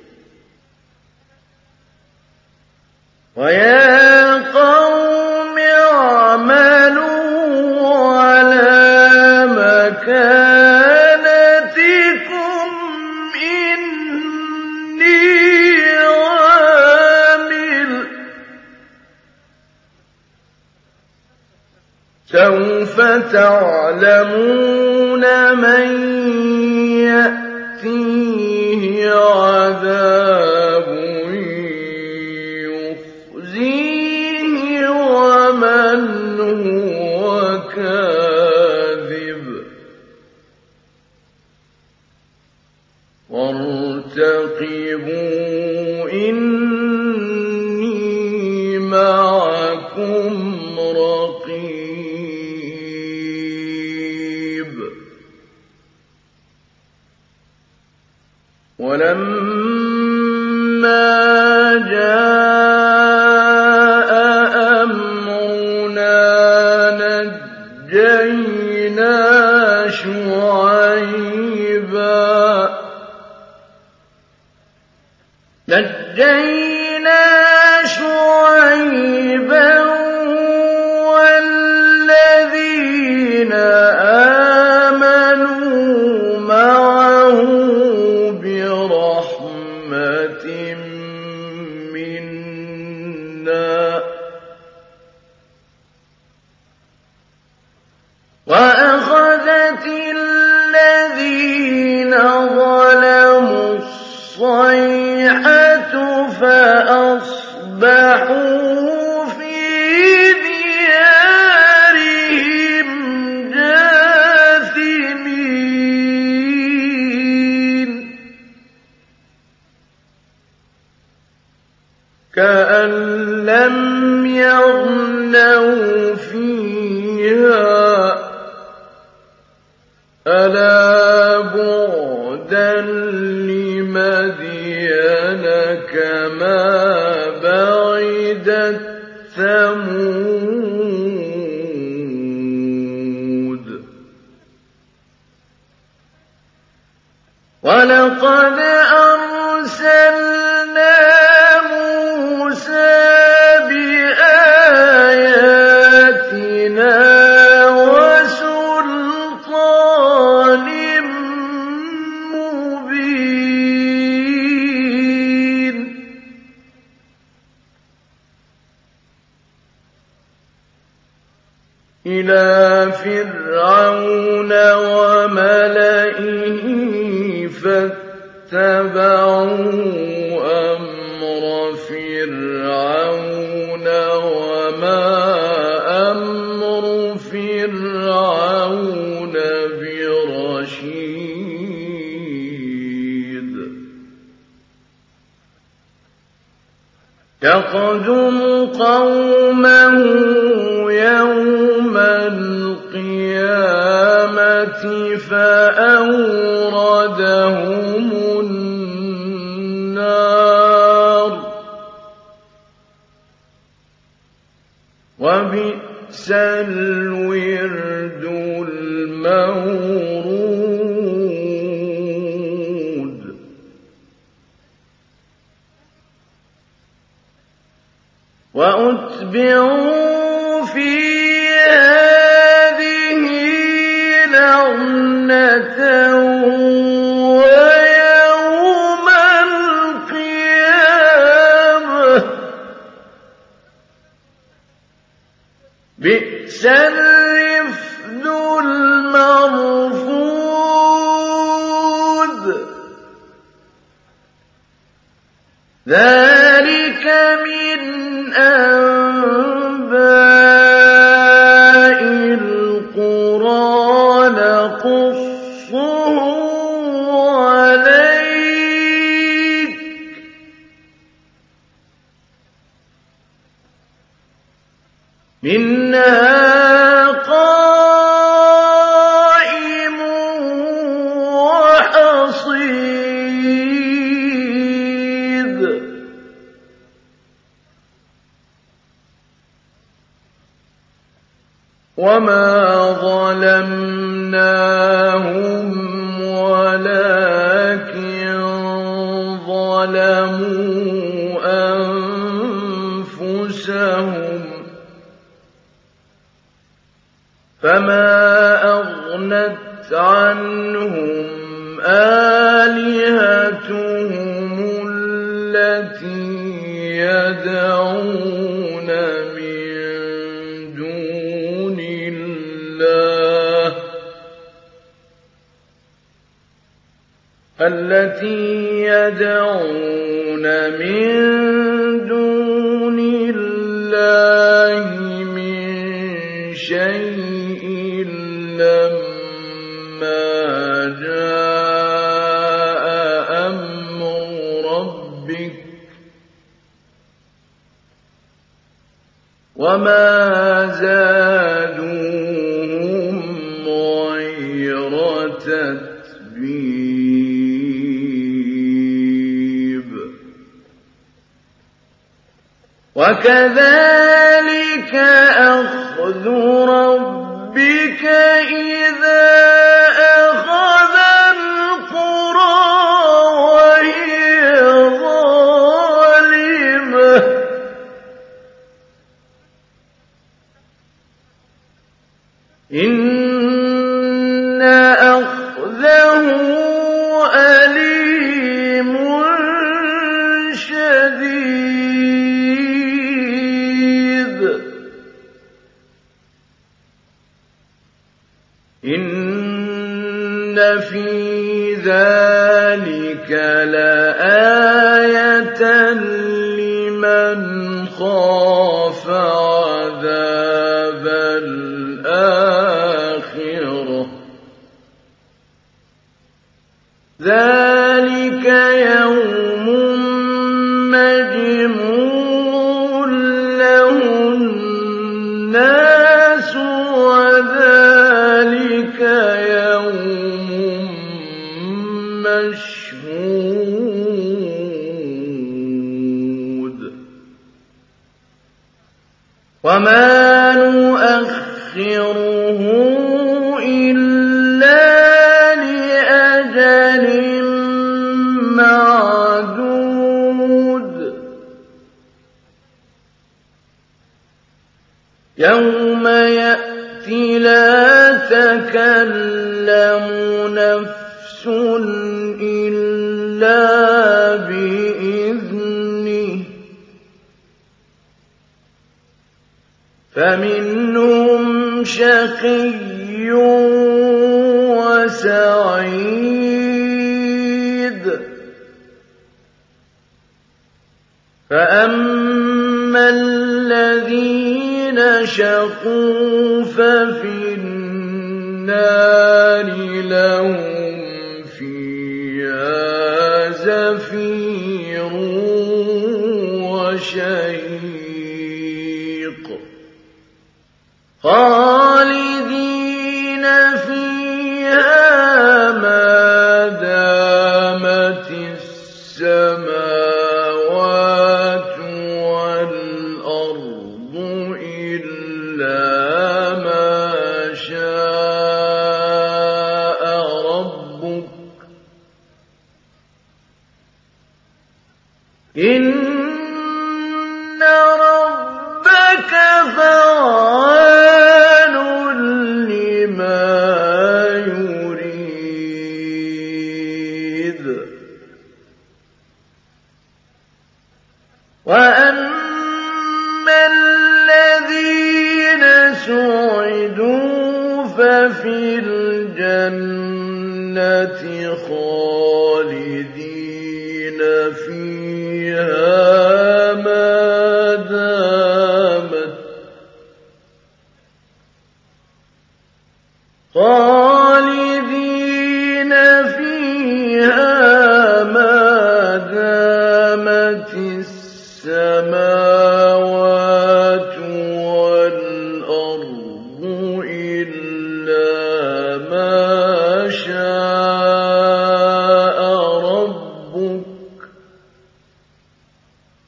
ويا قوم اعملوا على مكانتكم إني عامل سوف تعلمون من يأتيه عذاب يخزيه ومن هو كاذب وارتقبوا إني معكم رقيب ولما جاء أمرنا نجينا شعيبا نجينا شعيبا والذين آمنوا معه برحمة منا وأخذت الذين ظلموا الصيحة فأصبحوا في ديارهم جاثمين كأن لم يغنوا فيها ألا بعدا لمدين كما بعدت ثمود ولقد أرسلنا موسى بآياتنا وسلطان مبين إلى فرعون وملئه فاتبعوا أمر فرعون وما أمر فرعون برشيد يقدم قومه يوم القيامة فأوردهم النار وبئس الورد المورود وأتبعوا في هذه لعنة ويوم القيامة بئس الرفد المرفود ذلك من أنباء القرى نقصه عليك منها قائم وحصيد وما ظلمناهم ولكن ظلموا أنفسهم فما أغنت عنهم آلهتهم التي يدعون من دون الله التي يدعون من دون الله من شيء لما جاء أمر ربك وما زادوهم غير تتبيب وكذلك أخذ ربك إذا أخذ القرى وهي ظالمة إن أخذه أليم شديد إن في ذلك لآية لمن خاف عذاب الآخرة ذلك يوم مجموع له الناس وذلك يوم مشهود وما نؤخره إلا لأجل معدود يوم يأتي لا تكلم نفس إلا بإذنه فمنهم شقي وسعيد فأما الذين شقوا ففي النار لهم فيها زفير وشهيق خالدين فيها ما دامت السماوات والأرض إلا ما شاء ربك إن ربك فعال لما يريد وأما الذين سعدوا ففي الجنة خالدين فيها ما دامت خالدين فيها ما دامت السماوات والأرض إلا ما شاء ربك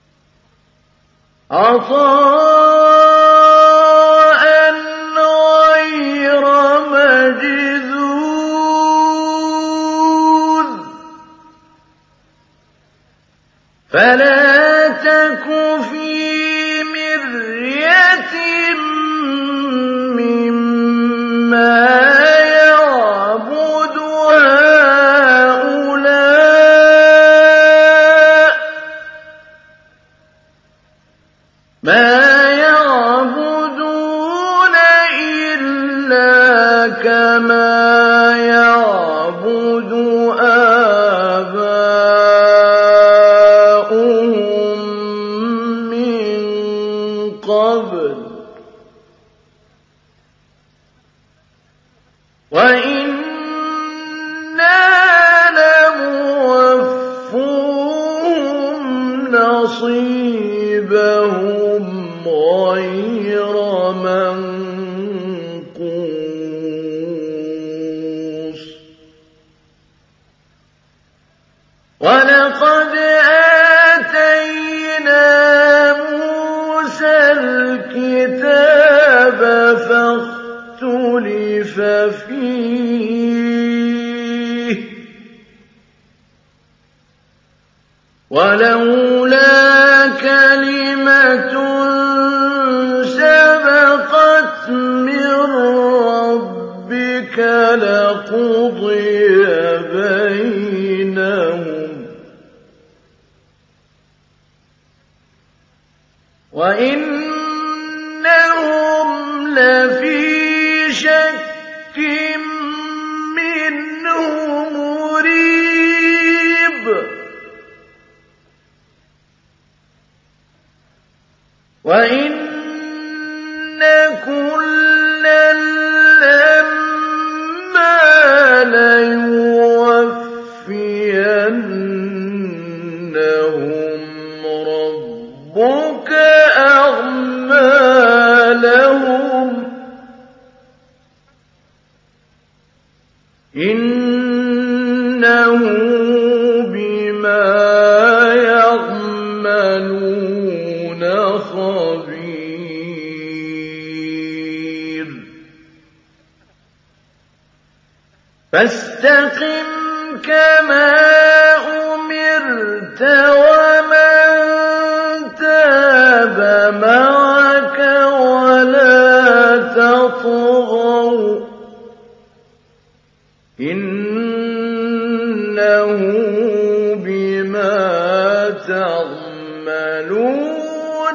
عطاء غير فلا تك في مرية مما يعبد هؤلاء ما يعبدون إلا كما يعبد آباؤهم من قبل وإنا لموفوهم نصيبهم غير منقوص ولقد آتينا موسى الكتاب فاختلف فيه ولولا كلمة سبقت من ربك لقضي بينهم وإنهم لفي شك منه مريب وإن كلا لما ليوفينهم ربك أعمالهم إنه بما يعملون خبير فاستقم كما أمرت ومن تاب معك ولا تطغوا إنه بما تعملون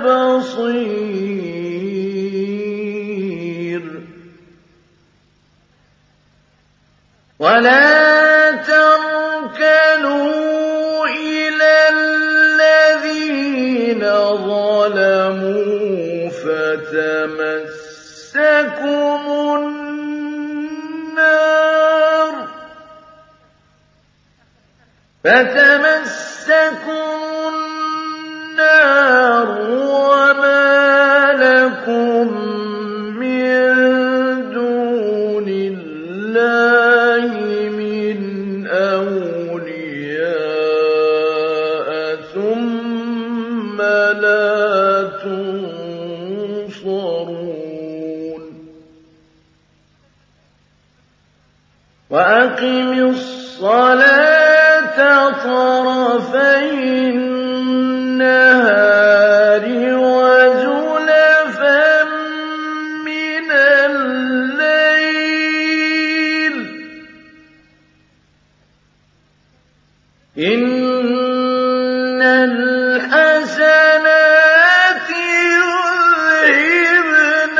بصير ولا تركنوا إلى الذين ظلموا فتمسكم النار فتمسكم النار وما لكم من دون الله من أولياء ثم لا تنصرون وأقم الصلاة طرفي النهار وزلفا من الليل إن الحسنات يذهبن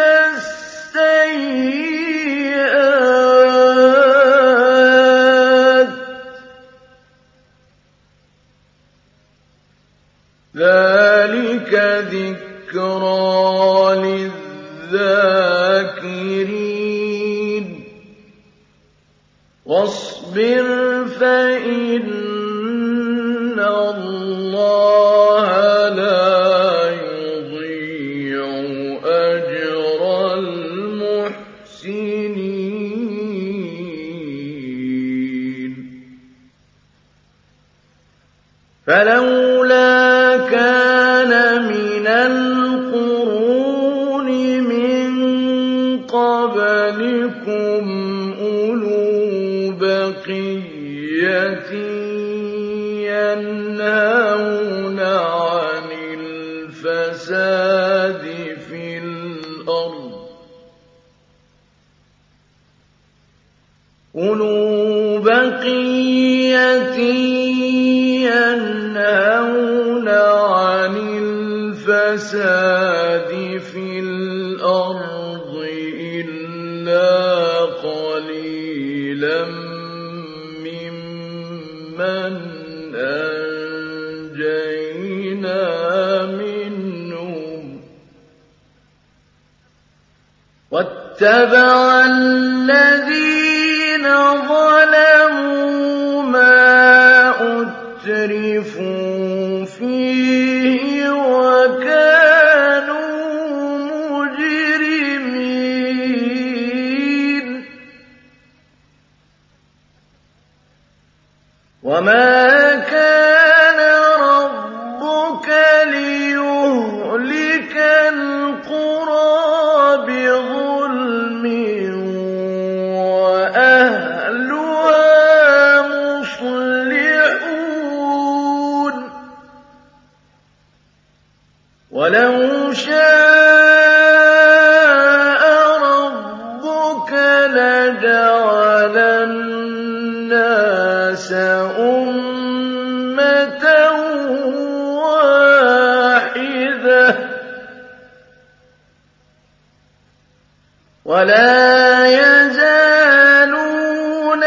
السيئات ذلك ذكرى للذاكرين واصبر فإن الله لا يضيع أجر المحسنين فلولا كان من القرون من قبلكم أولو بقية ينهون أولو بقية ينهون عن الفساد في الأرض إلا قليلا ممن أنجينا منهم واتبع الذين ظلموا ما أترفوا فيه وكانوا مجرمين وما كان ربك ليهلك القرى بظلم وأهلها مصلحون ولو شاء ربك لجعل الناس أمة واحدة ولا يزالون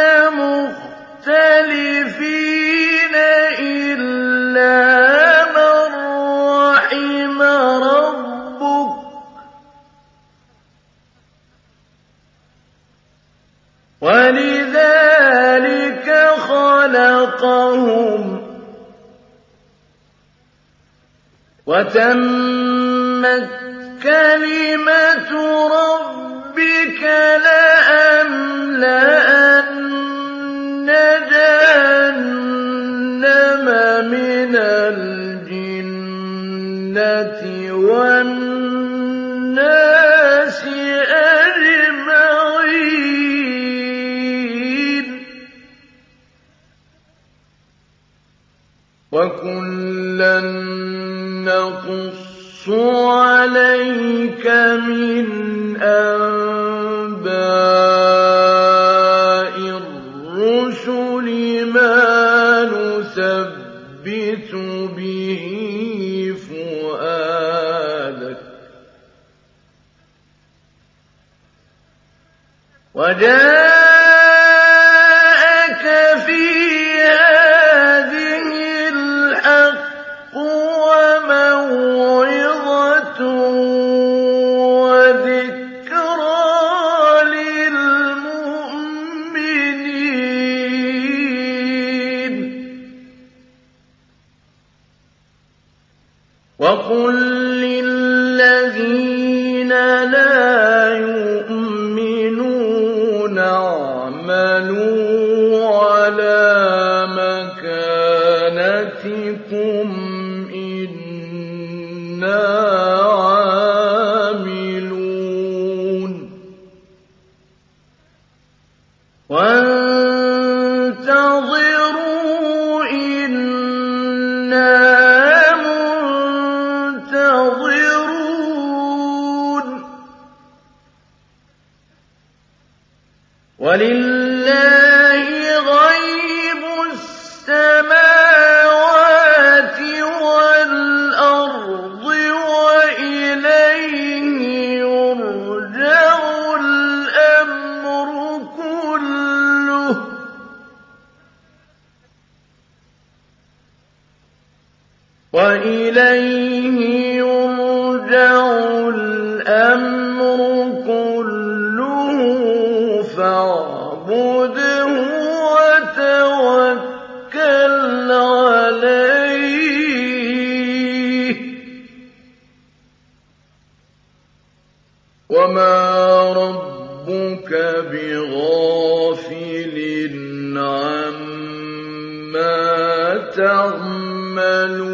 مختلفين إلا من رحم ربك ولذلك خلقهم وتمت كلمة ربك لأملأن جهنم من الجنة والناس أجمعين وكلا نقص عليك من أنباء الرسل ما نثبت به فؤادك وجاءك في هذه الحق وموعظة وقل للذين لا يؤمنون اعملوا على مكانتكم إنا عاملون وانتظروا إنا ولله غيب السماوات والأرض وإليه يرجع الأمر كله وإليه يرجع الأمر كله فاعبده وتوكل عليه وما ربك بغافل عما تعملون